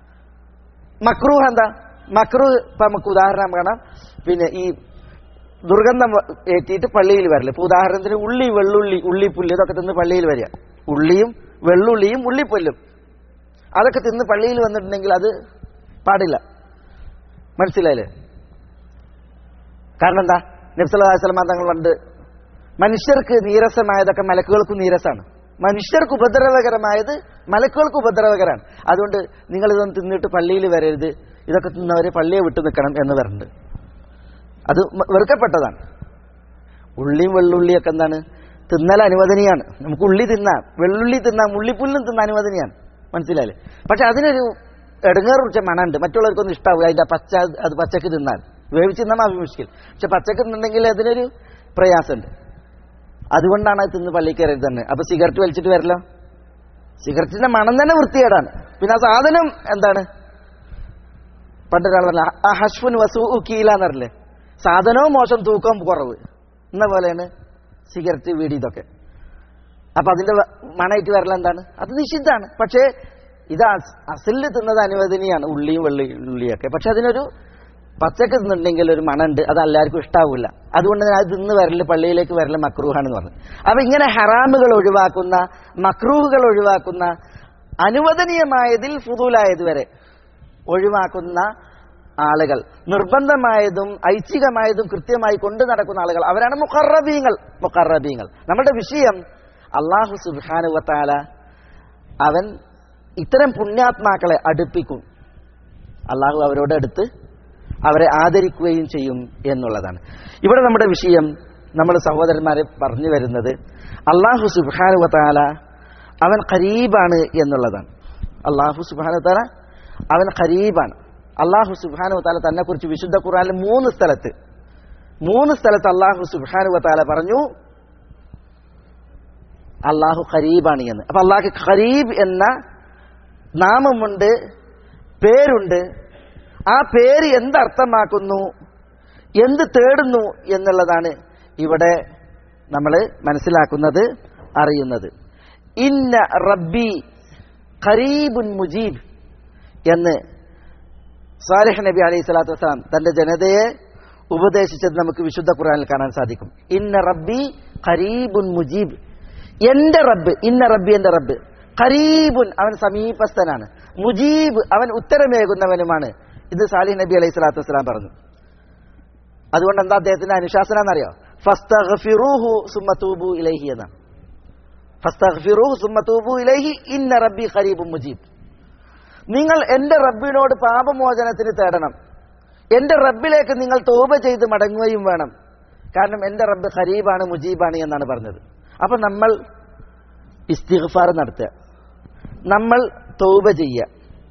മക്രൂഹ് എന്താ? മക്രൂഹ് ഇപ്പൊ നമുക്ക് ഉദാഹരണം കാണാം. പിന്നെ ഈ ദുർഗന്ധം ഏറ്റിയിട്ട് പള്ളിയിൽ വരില്ല. ഇപ്പൊ ഉദാഹരണത്തിന് ഉള്ളി, വെള്ളുള്ളി, ഉള്ളിപ്പുല്ല് ഇതൊക്കെ തിന്ന് പള്ളിയിൽ വരിക. ഉള്ളിയും വെള്ളുള്ളിയും ഉള്ളിപ്പുല്ലും അതൊക്കെ തിന്ന് പള്ളിയിൽ വന്നിട്ടുണ്ടെങ്കിൽ അത് പാടില്ല. മനസ്സിലായില്ലേ? കാരണം എന്താ? നബി സല്ലല്ലാഹു അലൈഹി വസല്ലം തങ്ങൾ കണ്ട് മനുഷ്യർക്ക് നീരസമായതൊക്കെ മലക്കുകൾക്ക് നീരസാണ്, മനുഷ്യർക്ക് ഉപദ്രവകരമായത് മലക്കുകൾക്ക് ഉപദ്രവകരമാണ്. അതുകൊണ്ട് നിങ്ങൾ ഇതൊന്നും തിന്നിട്ട് പള്ളിയിൽ വരരുത്, ഇതൊക്കെ തിന്നവരെ പള്ളിയെ വിട്ടു നിൽക്കണം എന്ന് പറഞ്ഞിട്ടുണ്ട്. അത് വെറുക്കപ്പെട്ടതാണ്. ഉള്ളിയും വെള്ളുള്ളിയൊക്കെ എന്താണ്? തിന്നൽ അനുവദനീയാണ്. നമുക്ക് ഉള്ളി തിന്നാം, വെള്ളുള്ളി തിന്നാം, ഉള്ളിപ്പുല്ലും തിന്നാൻ അനുവദനീയാണ്. മനസ്സിലായില്ലേ? പക്ഷെ അതിനൊരു എടങ്ങേറ് കുറിച്ച മണമുണ്ട്. മറ്റുള്ളവർക്കൊന്നും ഇഷ്ടാവില്ല അതിന്റെ പച്ച, അത് പച്ചക്ക് തിന്നാൽ. വേവിച്ച് തിന്നാൻ അഭിമുഷ്കിൽ. പക്ഷെ പച്ചക്ക് തിന്നുണ്ടെങ്കിൽ അതിനൊരു പ്രയാസമുണ്ട്. അതുകൊണ്ടാണ് അത് തിന്ന് പള്ളിക്ക് കയറിയത് തന്നെ. അപ്പൊ സിഗരറ്റ് വലിച്ചിട്ട് വരല്ലോ, സിഗരറ്റിന്റെ മണം തന്നെ വൃത്തികേടാണ്. പിന്നെ ആ സാധനം എന്താണ്? പണ്ടൊരാൾ പറഞ്ഞ ഹഷ്ഫുൻ വസൂ കീലാന്നറില്ലേ? സാധനവും മോശം, തൂക്കവും കുറവ് എന്ന പോലെയാണ് സിഗരറ്റ്, വീടി ഇതൊക്കെ. അപ്പൊ അതിന്റെ മണയിട്ട് വരല എന്താണ്? അത് നിഷിദ്ധാണ്. പക്ഷേ ഇത് അസില് തിന്നത് അനുവദനീയാണ്, ഉള്ളിയും വെള്ളുള്ളിയൊക്കെ. പക്ഷെ അതിനൊരു പച്ചക്ക് തിന്നിട്ടുണ്ടെങ്കിൽ ഒരു മണമുണ്ട്, അത് എല്ലാവർക്കും ഇഷ്ടാവില്ല. അതുകൊണ്ട് അത് തിന്ന് വരല്, പള്ളിയിലേക്ക് വരല് മക്രൂഹാണെന്ന് പറഞ്ഞു. അപ്പൊ ഇങ്ങനെ ഹറാമുകൾ ഒഴിവാക്കുന്ന, മക്രൂഹുകൾ ഒഴിവാക്കുന്ന, അനുവദനീയമായതിൽ ഫുദൂലായത് വരെ ഒഴിവാക്കുന്ന ആളുകൾ, നിർബന്ധമായതും ഐച്ഛികമായതും കൃത്യമായി കൊണ്ടു നടക്കുന്ന ആളുകൾ, അവരാണ് മുഖറബീങ്ങൾ. മുഖറബീങ്ങൾ. നമ്മുടെ വിഷയം അല്ലാഹു സുബ്ഹാനഹു വ തആല അവൻ ഇത്തരം പുണ്യാത്മാക്കളെ അടുപ്പിക്കും. അല്ലാഹു അവരോട് അടുത്ത് അവരെ ആദരിക്കുകയും ചെയ്യും എന്നുള്ളതാണ്. ഇവിടെ നമ്മുടെ വിഷയം, നമ്മൾ സഹോദരന്മാരെ പറഞ്ഞു വരുന്നത് അല്ലാഹു സുബ്ഹാനഹു വ തആല അവൻ ഖരീബാണ് എന്നുള്ളതാണ്. അല്ലാഹു സുബ്ഹാനഹു വ തആല അവൻ ഖരീബാണ്. അല്ലാഹു സുബ്ഹാനഹു വ തആല തന്നെ കുറിച്ച് വിശുദ്ധ ഖുർആനിൽ 3 സ്ഥലത്ത് അല്ലാഹു സുബ്ഹാനഹു വ തആല പറഞ്ഞു അല്ലാഹു ഖരീബാണ് എന്ന്. അപ്പൊ അല്ലാഹു ഖരീബ് എന്ന നാമമുണ്ട്, പേരുണ്ട്. ആ പേര് എന്തർത്ഥമാക്കുന്നു, എന്ത് തേടുന്നു എന്നുള്ളതാണ് ഇവിടെ നമ്മൾ മനസ്സിലാക്കുന്നത്, അറിയുന്നത്. ഇന്ന റബ്ബി ഖരീബുൻ മുജീബ് എന്ന് സാലിഹ് നബി അലൈഹി സ്വലാത്തു വസ്സലാം തന്റെ ജനതയെ ഉപദേശിച്ചത് നമുക്ക് വിശുദ്ധ ഖുർആനിൽ കാണാൻ സാധിക്കും. ഇന്ന റബ്ബി ഖരീബുൻ മുജീബ്. എന്റെ റബ്ബ്, ഇന്ന റബ്ബി എന്റെ റബ്ബ്, ഖരീബുൻ അവൻ സമീപസ്ഥനാണ്, മുജീബ് അവൻ ഉത്തരമേകുന്നവനുമാണ്. ഇത് സാലിഹ് നബി അലൈഹി സ്വലാത്തു വസ്സലാം പറഞ്ഞു. അതുകൊണ്ട് എന്താ അദ്ദേഹത്തിന്റെ അനുശാസനം എന്നറിയോ? ഫസ്തഗ്ഫിറൂഹു സുമ്മ തൂബു ഇലൈഹി എന്നാണ്. ഫസ്തഗ്ഫിറൂഹു സുമ്മ തൂബു ഇലൈഹി ഇന്ന റബ്ബി ഖരീബും മുജീബ്. നിങ്ങൾ എന്റെ റബ്ബിനോട് പാപമോചനത്തിന് തേടണം, എന്റെ റബ്ബിലേക്ക് നിങ്ങൾ തൗബ ചെയ്ത് മടങ്ങുകയും വേണം, കാരണം എന്റെ റബ്ബ് ഖരീബാണ് മുജീബാണ് എന്നാണ് പറഞ്ഞത്. അപ്പൊ നമ്മൾ ഇസ്തിഗ്ഫാർ നടത്തുക, നമ്മൾ തൗബ ചെയ്യുക.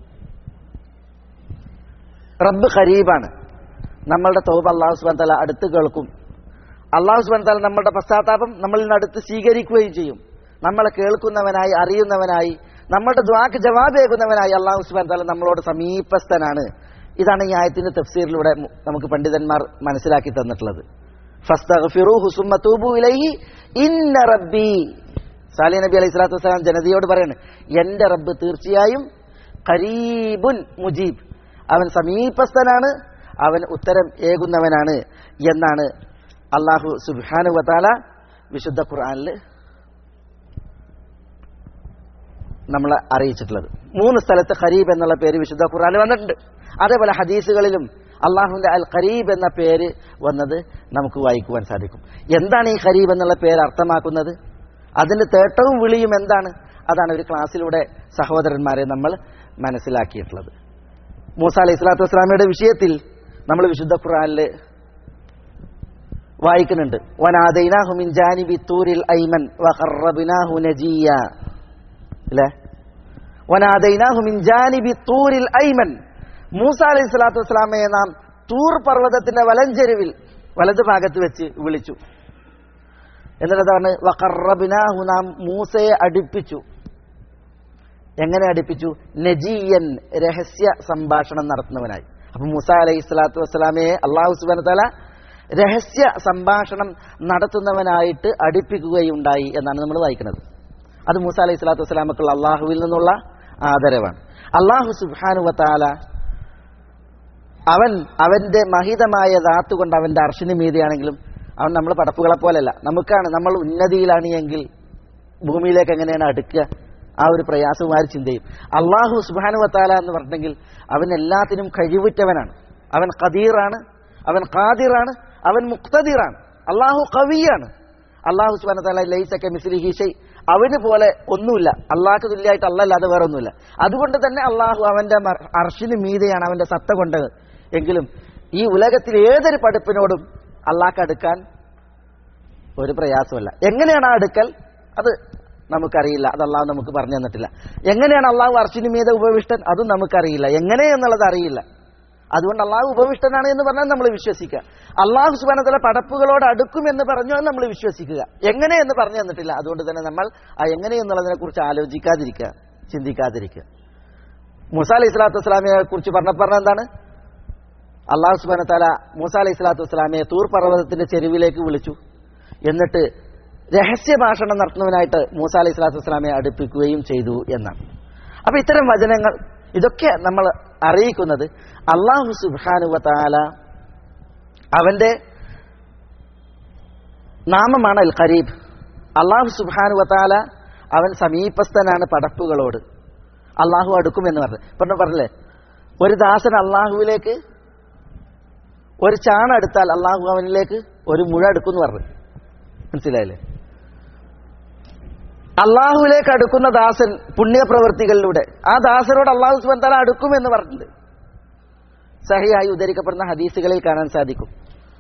റബ്ബ് ഖരീബാണ്, നമ്മളുടെ തൗബ അല്ലാഹു സുബ്ഹാനഹു വ തആല അടുത്ത് കേൾക്കും. അല്ലാഹു സുബ്ഹാനഹു വ തആല നമ്മളുടെ പശ്ചാത്താപം നമ്മളിൽ നിന്ന് അടുത്ത് സ്വീകരിക്കുകയും ചെയ്യും. നമ്മളെ കേൾക്കുന്നവനായി, അറിയുന്നവനായി, നമ്മളുടെ ദുആക്ക് ജവാബേകുന്നവനായി അല്ലാഹു സുബ്ഹാനഹു വ തആല നമ്മളോട് സമീപസ്ഥനാണ്. ഇതാണ് ഈ ആയത്തിന്റെ തഫ്സീറിലൂടെ നമുക്ക് പണ്ഡിതന്മാർ മനസ്സിലാക്കി തന്നിട്ടുള്ളത്. ഫസ്തഗ്ഫിറൂഹു സുമ്മ തൂബു ഇലൈഹി ഇന്ന റബ്ബി. സാലിഹ് നബി അലൈഹി സ്വലാത്തു വസ്സലാം ജനതയോട് പറയാണ്, എന്റെ റബ്ബ് തീർച്ചയായും ഖരീബുൻ മുജീബ്, അവൻ സമീപസ്ഥനാണ്, അവൻ ഉത്തരം ഏകുന്നവനാണ് എന്നാണ് അല്ലാഹു സുബ്ഹാനഹു വ തആല വിശുദ്ധ ഖുർആനിൽ നമ്മളെ അറിയിച്ചിട്ടുള്ളത്. 3 സ്ഥലത്ത് ഖരീബ് എന്നുള്ള പേര് വിശുദ്ധ ഖുർആനിൽ വന്നിട്ടുണ്ട്. അതേപോലെ ഹദീസുകളിലും അള്ളാഹുവിന്റെ അൽ ഖരീബ് എന്ന പേര് വന്നത് നമുക്ക് വായിക്കുവാൻ സാധിക്കും. എന്താണ് ഈ ഖരീബ് എന്നുള്ള പേര് അർത്ഥമാക്കുന്നത്? അതിന്റെ തേട്ടവും വിളിയും എന്താണ്? അതാണ് ഒരു ക്ലാസ്സിലൂടെ സഹോദരന്മാരെ നമ്മൾ മനസ്സിലാക്കിയിട്ടുള്ളത്. മൂസ അലൈഹി സ്വലാത്തു വസ്സലാമയുടെ വിഷയത്തിൽ നമ്മൾ വിശുദ്ധ ഖുർആനിൽ വായിക്കുന്നുണ്ട്, വനാദൈനാഹു മിൻ ജാനിബി തൂരിൽ ഐമൻ വഖറബ്നാഹു നജിയ. അല്ലേ? വനാദൈനാഹു മിൻ ജാനിബി തൂരിൽ ഐമൻ. മൂസ അലൈഹി സ്വലാത്തു വസ്സലാമയെ നാം തൂർ പർവ്വതത്തിന്റെ വലഞ്ചെരുവിൽ വലതു ഭാഗത്ത് വെച്ച് വിളിച്ചു. എന്നിട്ടതാണ് വഖറബ്നാഹു, നാം മൂസയെ അടുപ്പിച്ചു. എങ്ങനെ അടുപ്പിച്ചു? നജിയൻ, രഹസ്യ സംഭാഷണം നടത്തുന്നവനായി. അപ്പൊ മൂസ അലൈഹി സ്വലാത്തു വസ്സലാമയെ അല്ലാഹു സുബ്ഹാനഹു വ തആല രഹസ്യ സംഭാഷണം നടത്തുന്നവനായിട്ട് അടുപ്പിക്കുകയുണ്ടായി എന്നാണ് നമ്മൾ വായിക്കുന്നത്. അത് മൂസ അലൈഹി സ്വലാത്തു വസ്സലാമക്കുള്ള അള്ളാഹുവിൽ നിന്നുള്ള ആദരവാണ്. അല്ലാഹു സുബ്ഹാനഹു വ തആല അവന്റെ മഹിതമായ ദാത്ത് കൊണ്ട് അവന്റെ അർശിന് മീതിയാണെങ്കിലും അവൻ നമ്മൾ പടപ്പുകളെ പോലെയല്ല. നമുക്കാണ്, നമ്മൾ ഉന്നതിയിലാണ് എങ്കിൽ ഭൂമിയിലേക്ക് എങ്ങനെയാണ് അടുക്കുക? ആ ഒരു പ്രയാസവും ആര് ചിന്തയും. അല്ലാഹു സുബ്ഹാനഹു വ തആല എന്ന് പറഞ്ഞെങ്കിൽ അവൻ എല്ലാത്തിനും കഴിവുറ്റവനാണ്. അവൻ ഖദീറാണ്, അവൻ ഖാദിറാണ്, അവൻ മുഖ്തദിറാണ്. അല്ലാഹു ഖവിയാണ്. അല്ലാഹു സുബ്ഹാനഹു വ തആല ലൈസ കമിസ്ലിഹി ഷൈ, അവന് പോലെ ഒന്നുമില്ല. അള്ളാഹ്ക്ക് തുല്യമായിട്ട് അല്ലാതെ വേറെ ഒന്നുമില്ല. അതുകൊണ്ട് തന്നെ അള്ളാഹു അവന്റെ അർശിന് മീതെയാണ് അവന്റെ സത്ത കൊണ്ടത്. എങ്കിലും ഈ ഉലകത്തിൽ ഏതൊരു പടുപ്പിനോടും അള്ളാഹ്ക്ക് അടുക്കാൻ ഒരു പ്രയാസമല്ല. എങ്ങനെയാണ് ആ അടുക്കൽ? അത് നമുക്കറിയില്ല. അത് അള്ളാഹു നമുക്ക് പറഞ്ഞു തന്നിട്ടില്ല. എങ്ങനെയാണ് അള്ളാഹു അർശിന് മീതെ ഉപവിഷ്ടൻ? അതും നമുക്കറിയില്ല. എങ്ങനെ എന്നുള്ളത് അറിയില്ല. അതുകൊണ്ട് അള്ളാഹു ഉപവിഷ്ടനാണ് എന്ന് പറഞ്ഞാൽ നമ്മൾ വിശ്വസിക്കുക. അള്ളാഹു സുബ്ഹാനഹു വ തആല പടപ്പുകളോട് അടുക്കും എന്ന് പറഞ്ഞു അത് നമ്മൾ വിശ്വസിക്കുക. എങ്ങനെ എന്ന് പറഞ്ഞു തന്നിട്ടില്ല. അതുകൊണ്ട് തന്നെ നമ്മൾ ആ എങ്ങനെ എന്നുള്ളതിനെ കുറിച്ച് ആലോചിക്കാതിരിക്കുക, ചിന്തിക്കാതിരിക്കുക. മൂസ അലൈഹി സ്വലാത്തു വസ്സലാമയെ കുറിച്ച് പറഞ്ഞ എന്താണ്? അള്ളാഹു സുബ്ഹാനഹു വ തആല മൂസ അലൈഹി സ്വലാത്തു വസ്സലാമയെ തൂർ പർവ്വതത്തിന്റെ ചെരുവിലേക്ക് വിളിച്ചു. എന്നിട്ട് രഹസ്യ ഭാഷണം നടത്തുന്നതിനായിട്ട് മൂസ അലൈഹി സ്വലാത്തു വസ്സലാമയെ അടുപ്പിക്കുകയും ചെയ്തു എന്നാണ്. അപ്പൊ ഇത്തരം വചനങ്ങൾ ഇതൊക്കെ നമ്മൾ അറിയിക്കുന്നത് അല്ലാഹു സുബ്ഹാനഹു വ തആല അവന്റെ നാമമാണ് അൽ ഖരീബ്. അല്ലാഹു സുബ്ഹാനഹു വ തആല അവൻ സമീപസ്ഥനാണ് പടപ്പുകളോട്. അള്ളാഹു അടുക്കുമെന്ന് പറഞ്ഞില്ലേ, ഒരു ദാസൻ അള്ളാഹുവിലേക്ക് ഒരു ചാണ എടുത്താൽ അള്ളാഹു അവനിലേക്ക് ഒരു മുഴ അടുക്കുമെന്ന് പറഞ്ഞു. മനസ്സിലായില്ലേ? അള്ളാഹുവിലേക്ക് അടുക്കുന്ന ദാസൻ പുണ്യപ്രവൃത്തികളിലൂടെ ആ ദാസനോട് അള്ളാഹു സുബ്ഹാനഹു വ തആല അടുക്കുമെന്ന് പറഞ്ഞിട്ടുണ്ട്. സഹിയായി ഉദ്ധരിക്കപ്പെടുന്ന ഹദീസുകളിൽ കാണാൻ സാധിക്കും.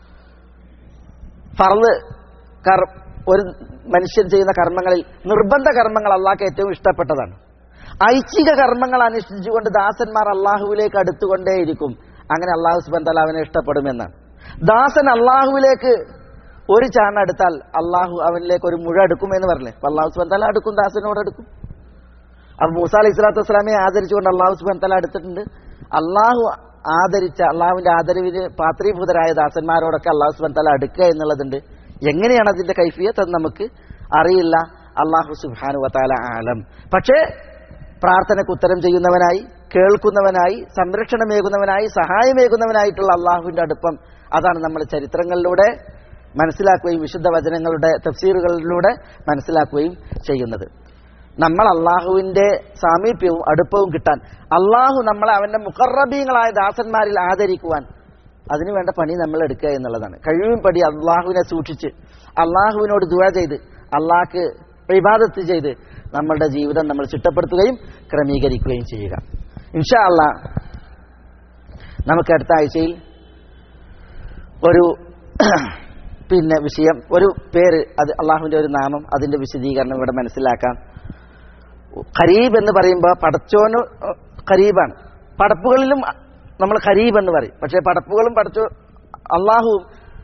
ഫർള് ഒരു മനുഷ്യൻ ചെയ്യുന്ന കർമ്മങ്ങളിൽ നിർബന്ധ കർമ്മങ്ങൾ അള്ളാഹ്ക്ക് ഏറ്റവും ഇഷ്ടപ്പെട്ടതാണ്. ഐച്ഛിക കർമ്മങ്ങൾ അനുഷ്ഠിച്ചുകൊണ്ട് ദാസന്മാർ അള്ളാഹുവിലേക്ക് അടുത്തുകൊണ്ടേയിരിക്കും. അങ്ങനെ അള്ളാഹു സുബ്ഹാനഹു വ തആല അവനെ ഇഷ്ടപ്പെടുമെന്നാണ്. ദാസൻ അള്ളാഹുവിലേക്ക് ഒരു ചാണ എടുത്താൽ അള്ളാഹു അവനിലേക്ക് ഒരു മുഴ അടുക്കുമെന്ന് പറഞ്ഞില്ലേ? അപ്പൊ അള്ളാഹു സുബ്ഹാനഹു വ തആല അടുക്കും, ദാസനോട് അടുക്കും. അപ്പൊ മൂസ അലൈഹി സ്വലാത്തു വസ്സലാമയെ ആദരിച്ചുകൊണ്ട് അള്ളാഹു സുബ്ഹാനഹു വ തആല അടുത്തിട്ടുണ്ട്. അള്ളാഹു ആദരിച്ച അള്ളാഹുവിന്റെ ആദരവിന് പാത്രീഭൂതരായ ദാസന്മാരോടൊക്കെ അള്ളാഹു സുബ്ഹാനഹു വ തആല അടുക്കുക എന്നുള്ളതുണ്ട്. എങ്ങനെയാണ് അതിന്റെ കൈഫിയത്ത് എന്ന് നമുക്ക് അറിയില്ല. അള്ളാഹു സുബ്ഹാനഹു വ തആല ആലം. പക്ഷേ പ്രാർത്ഥനയ്ക്ക് ഉത്തരം ചെയ്യുന്നവനായി, കേൾക്കുന്നവനായി, സംരക്ഷണമേകുന്നവനായി, സഹായമേകുന്നവനായിട്ടുള്ള അള്ളാഹുവിന്റെ അടുപ്പം, അതാണ് നമ്മൾ ചരിത്രങ്ങളിലൂടെ മനസ്സിലാക്കുകയും വിശുദ്ധ വചനങ്ങളുടെ തഫ്സീറുകളിലൂടെ മനസ്സിലാക്കുകയും ചെയ്യുന്നത്. നമ്മൾ അള്ളാഹുവിന്റെ സാമീപ്യവും അടുപ്പവും കിട്ടാൻ, അള്ളാഹു നമ്മളെ അവന്റെ മുഖറബീങ്ങളായ ദാസന്മാരിൽ ആദരിക്കുവാൻ അതിനു വേണ്ട പണി നമ്മൾ എടുക്കുക എന്നുള്ളതാണ്. കഴിവും പടി അള്ളാഹുവിനെ സൂക്ഷിച്ച് അള്ളാഹുവിനോട് ദുആ ചെയ്ത് അള്ളാഹ്ക്ക് ഇബാദത്ത് ചെയ്ത് നമ്മളുടെ ജീവിതം നമ്മൾ ചിട്ടപ്പെടുത്തുകയും ക്രമീകരിക്കുകയും ചെയ്യുക. ഇൻഷാ അല്ലാഹ് നമുക്ക് അടുത്ത ആഴ്ചയിൽ ഒരു വിഷയം, ഒരു പേര്, അത് അള്ളാഹുവിന്റെ ഒരു നാമം, അതിന്റെ വിശദീകരണം ഇവിടെ മനസ്സിലാക്കാം. ഖരീബ് എന്ന് പറയുമ്പോൾ പടച്ചോന് ഖരീബാണ്. പടപ്പുകളിലും നമ്മൾ ഖരീബ് എന്ന് പറയും. പക്ഷേ പടപ്പുകളും അള്ളാഹുവും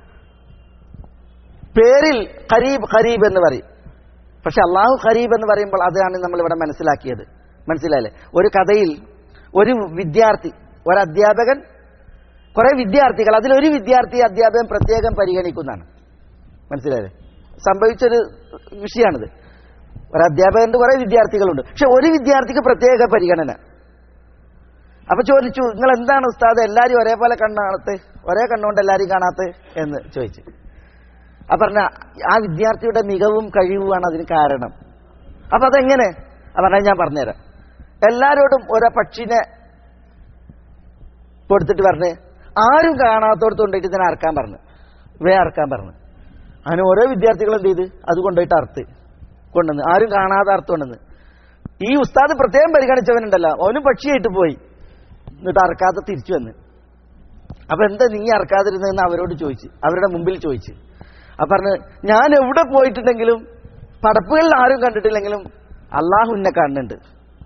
പേരിൽ ഖരീബ് എന്ന് പറയും. പക്ഷെ അള്ളാഹു ഖരീബ് എന്ന് പറയുമ്പോൾ അതാണ് നമ്മൾ ഇവിടെ മനസ്സിലാക്കിയത്. മനസ്സിലായില്ലേ? ഒരു കഥയിൽ ഒരു വിദ്യാർത്ഥി, ഒരു അധ്യാപകൻ, കുറെ വിദ്യാർത്ഥികൾ, അതിലൊരു വിദ്യാർത്ഥി അധ്യാപകൻ പ്രത്യേകം പരിഗണിക്കുന്നതാണ്. മനസ്സിലായില്ലേ? സംഭവിച്ചൊരു വിഷയമാണിത്. ഒരു അധ്യാപകന്റെ കുറെ വിദ്യാർത്ഥികളുണ്ട്, പക്ഷെ ഒരു വിദ്യാർത്ഥിക്ക് പ്രത്യേക പരിഗണന. അപ്പൊ ചോദിച്ചു, നിങ്ങൾ എന്താണ് ഉസ്താദ് എല്ലാരും ഒരേപോലെ കാണാത്ത, ഒരേ കണ്ണുകൊണ്ട് എല്ലാരും കാണാത്ത എന്ന് ചോദിച്ചു. അപ്പൊ പറഞ്ഞ ആ വിദ്യാർത്ഥിയുടെ മികവും കഴിവുമാണ് അതിന് കാരണം. അപ്പൊ അതെങ്ങനെ? പറഞ്ഞാൽ ഞാൻ പറഞ്ഞുതരാം. എല്ലാരോടും ഓരോ പക്ഷിനെ കൊടുത്തിട്ട് പറഞ്ഞ് ആരും കാണാത്തോടത്ത് കൊണ്ടുപോയിട്ട് ഇതിനെ അറക്കാൻ പറഞ്ഞു, അറക്കാൻ പറഞ്ഞു. അങ്ങനെ ഓരോ വിദ്യാർത്ഥികളും എന്ത് ചെയ്ത് അത് കൊണ്ടുപോയിട്ട് അറുത്ത് കൊണ്ടുവന്ന്, ആരും കാണാതെ അറുത്ത് കൊണ്ടുവന്ന്. ഈ ഉസ്താദ് പ്രത്യേകം പരിഗണിച്ചവനുണ്ടല്ലോ, അവനും പക്ഷിയായിട്ട് പോയി, എന്നിട്ട് അറക്കാതെ തിരിച്ചു വന്ന്. അപ്പൊ എന്താ നീ അറക്കാതിരുന്നതെന്ന് അവരോട് ചോദിച്ചു, അവരുടെ മുമ്പിൽ ചോദിച്ചു. അപ്പൊ പറഞ്ഞ്, ഞാൻ എവിടെ പോയിട്ടുണ്ടെങ്കിലും പടപ്പുകളിൽ ആരും കണ്ടിട്ടില്ലെങ്കിലും അള്ളാഹു എന്നെ കാണുന്നുണ്ട്.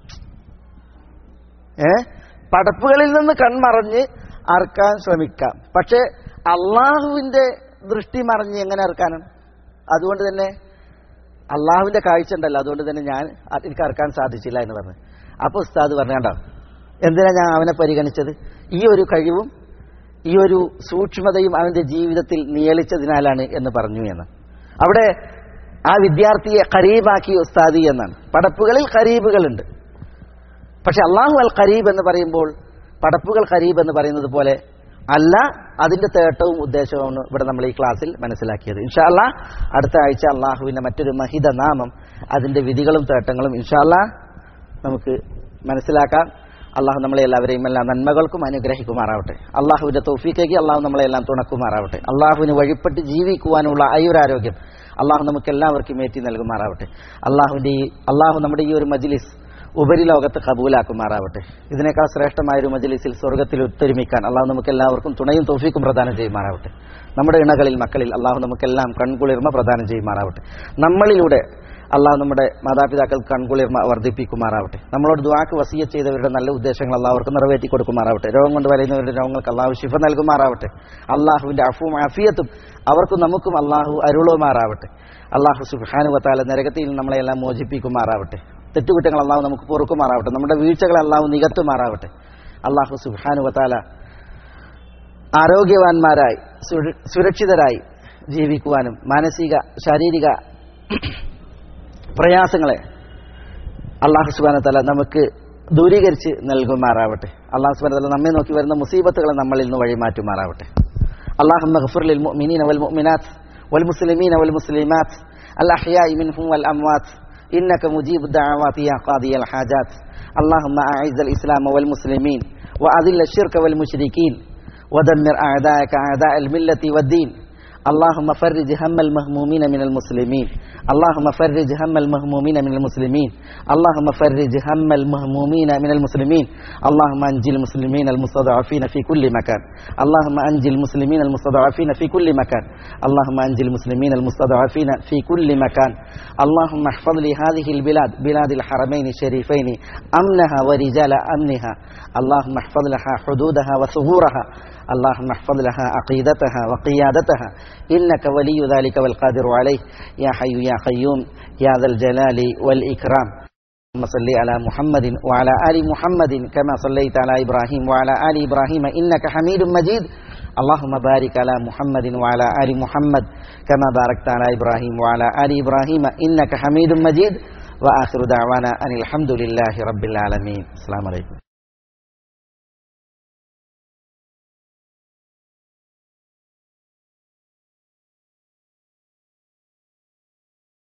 പടപ്പുകളിൽ നിന്ന് കൺമറഞ്ഞ് അറക്കാൻ ശ്രമിക്കാം, പക്ഷെ അള്ളാഹുവിന്റെ ദൃഷ്ടി മറിഞ്ഞ് എങ്ങനെ അറക്കാനാണ്? അതുകൊണ്ട് തന്നെ അള്ളാഹുവിന്റെ കാഴ്ച ഉണ്ടല്ലോ, അതുകൊണ്ട് തന്നെ എനിക്ക് അറക്കാൻ സാധിച്ചില്ല എന്ന് പറഞ്ഞു. അപ്പൊ ഉസ്താദ് പറഞ്ഞാണ്ടോ, എന്തിനാ ഞാൻ അവനെ പരിഗണിച്ചത്? ഈ ഒരു കഴിവും ഈ ഒരു സൂക്ഷ്മതയും അവന്റെ ജീവിതത്തിൽ നിയലിച്ചതിനാലാണ് എന്ന് പറഞ്ഞു എന്ന്. അവിടെ ആ വിദ്യാർത്ഥിയെ ഖരീബാക്കി ഉസ്താദി എന്നാണ്. പടപ്പുകളിൽ ഖരീബുകളുണ്ട്, പക്ഷെ അള്ളാഹു അൽ ഖരീബ് എന്ന് പറയുമ്പോൾ പടപ്പുകൾ ഖരീബ് എന്ന് പറയുന്നത് പോലെ അല്ല. അതിന്റെ തേട്ടവും ഉദ്ദേശവുമാണ് ഇവിടെ നമ്മൾ ഈ ക്ലാസ്സിൽ മനസ്സിലാക്കിയത്. ഇൻഷാ അല്ലാഹ് അടുത്ത ആഴ്ച അള്ളാഹുവിന്റെ മറ്റൊരു മഹിത നാമം, അതിന്റെ വിധികളും തേട്ടങ്ങളും ഇൻഷാ അല്ലാഹ് നമുക്ക് മനസ്സിലാക്കാം. അള്ളാഹു നമ്മളെ എല്ലാവരെയും എല്ലാ നന്മകൾക്കും അനുഗ്രഹിക്കുമാറാവട്ടെ. അള്ളാഹുവിന്റെ തൗഫീഖേക്ക് അള്ളാഹു നമ്മളെല്ലാം തുണക്കുമാറാവട്ടെ. അള്ളാഹുവിന് വഴിപ്പെട്ട് ജീവിക്കുവാനുള്ള ആയുരാരോഗ്യം അള്ളാഹു നമുക്ക് എല്ലാവർക്കും ഏറ്റി നൽകുമാറാവട്ടെ. അള്ളാഹു നമ്മുടെ ഈ ഒരു മജ്ലിസ് ഉപരിലോകത്ത് കബൂലാക്കുമാറാവട്ടെ. ഇതിനേക്കാൾ ശ്രേഷ്ഠമായൊരു മജ്ലിസിൽ സ്വർഗത്തിൽ ഒത്തൊരുമിക്കാൻ അള്ളാഹു നമുക്ക് എല്ലാവർക്കും തുണയും തൗഫീഖും പ്രദാനം ചെയ്യുമാറാവട്ടെ. നമ്മുടെ ഇണകളിൽ മക്കളിൽ അള്ളാഹു നമുക്കെല്ലാം കൺകുളിർമ പ്രദാനം ചെയ്യുമാറാവട്ടെ. നമ്മളിലൂടെ അള്ളാഹു നമ്മുടെ മാതാപിതാക്കൾ കൺകുളിർമ വർദ്ധിപ്പിക്കുമാറാവട്ടെ. നമ്മളോട് ദുആക്ക് വസിയ്യത്ത് ചെയ്തവരുടെ നല്ല ഉദ്ദേശങ്ങൾ അള്ളാഹു അവർക്ക് നിറവേറ്റി കൊടുക്കുമാറാവട്ടെ. രോഗം കൊണ്ട് വലയുന്നവരുടെ രോഗങ്ങൾക്ക് അള്ളാഹു ശിഫ നൽകുമാറാവട്ടെ. അള്ളാഹുവിന്റെ അഫുവും ആഫിയത്തും അവർക്കും നമുക്കും അള്ളാഹു അരുളുമാറാവട്ടെ. അള്ളാഹു സുബ്ഹാനഹു വ തആല നരകത്തിൽ നമ്മളെല്ലാം മോചിപ്പിക്കുമാറാവട്ടെ. തെറ്റുകുറ്റങ്ങൾ അള്ളാഹു നമുക്ക് പൊറുക്കുമാറാവട്ടെ. നമ്മുടെ വീഴ്ചകൾ അള്ളാഹു നികത്തുമാറാവട്ടെ. അള്ളാഹു സുബ്ഹാനഹു വ തആല ആരോഗ്യവാന്മാരായി സുരക്ഷിതരായി ജീവിക്കുവാനും മാനസിക ശാരീരിക പ്രയാസങ്ങളെ അള്ളാഹു സുബ്ഹാനഹു വ തആല നമുക്ക് ദൂരീകരിച്ച് നൽകുമാറാവട്ടെ. അള്ളാഹു സുബ്ഹാനഹു വ തആല നമ്മെ നോക്കി വരുന്ന മുസീബത്തുകളെ നമ്മളിൽ നിന്ന് വഴിമാറ്റുമാറാവട്ടെ. അല്ലാഹുമ്മ ഗ്ഫിർ ലിൽ മുഅ്മിനീന വൽ മുഅ്മിനാത്ത് വൽ മുസ്ലിമീന വൽ മുസ്ലിമാത്ത് അൽ അഹ്യാഇ മിൻഹും വൽ അംവാത്ത് إنك مجيب الدعوات يا قاضي الحاجات اللهم أعز الإسلام والمسلمين وأذل الشرك والمشركين ودمر أعداءك أعداء الملة والدين اللهم فرج هم المهمومين من المسلمين اللهم فرج هم المهمومين من المسلمين اللهم فرج هم المهمومين من المسلمين اللهم أنجي المسلمين المستضعفين في كل مكان اللهم أنجي المسلمين المستضعفين في كل مكان اللهم أنجي المسلمين المستضعفين في كل مكان اللهم احفظ لي هذه البلاد بلاد الحرمين الشريفين أمنها ورجال أمنها اللهم احفظ لها حدودها وثغورها اللهم احفظ لها عقيدتها وقيادتها إنك ولي ذلك والقادر عليه يا حي يا قيوم يا ذا الجلال والإكرام اللهم صل على محمد وعلى آل محمد كما صليت على إبراهيم وعلى آل إبراهيم إنك حميد مجيد اللهم بارك على محمد وعلى آل محمد كما باركت على إبراهيم وعلى آل إبراهيم إنك حميد مجيد وآخر دعوانا أن الحمد لله رب العالمين السلام عليكم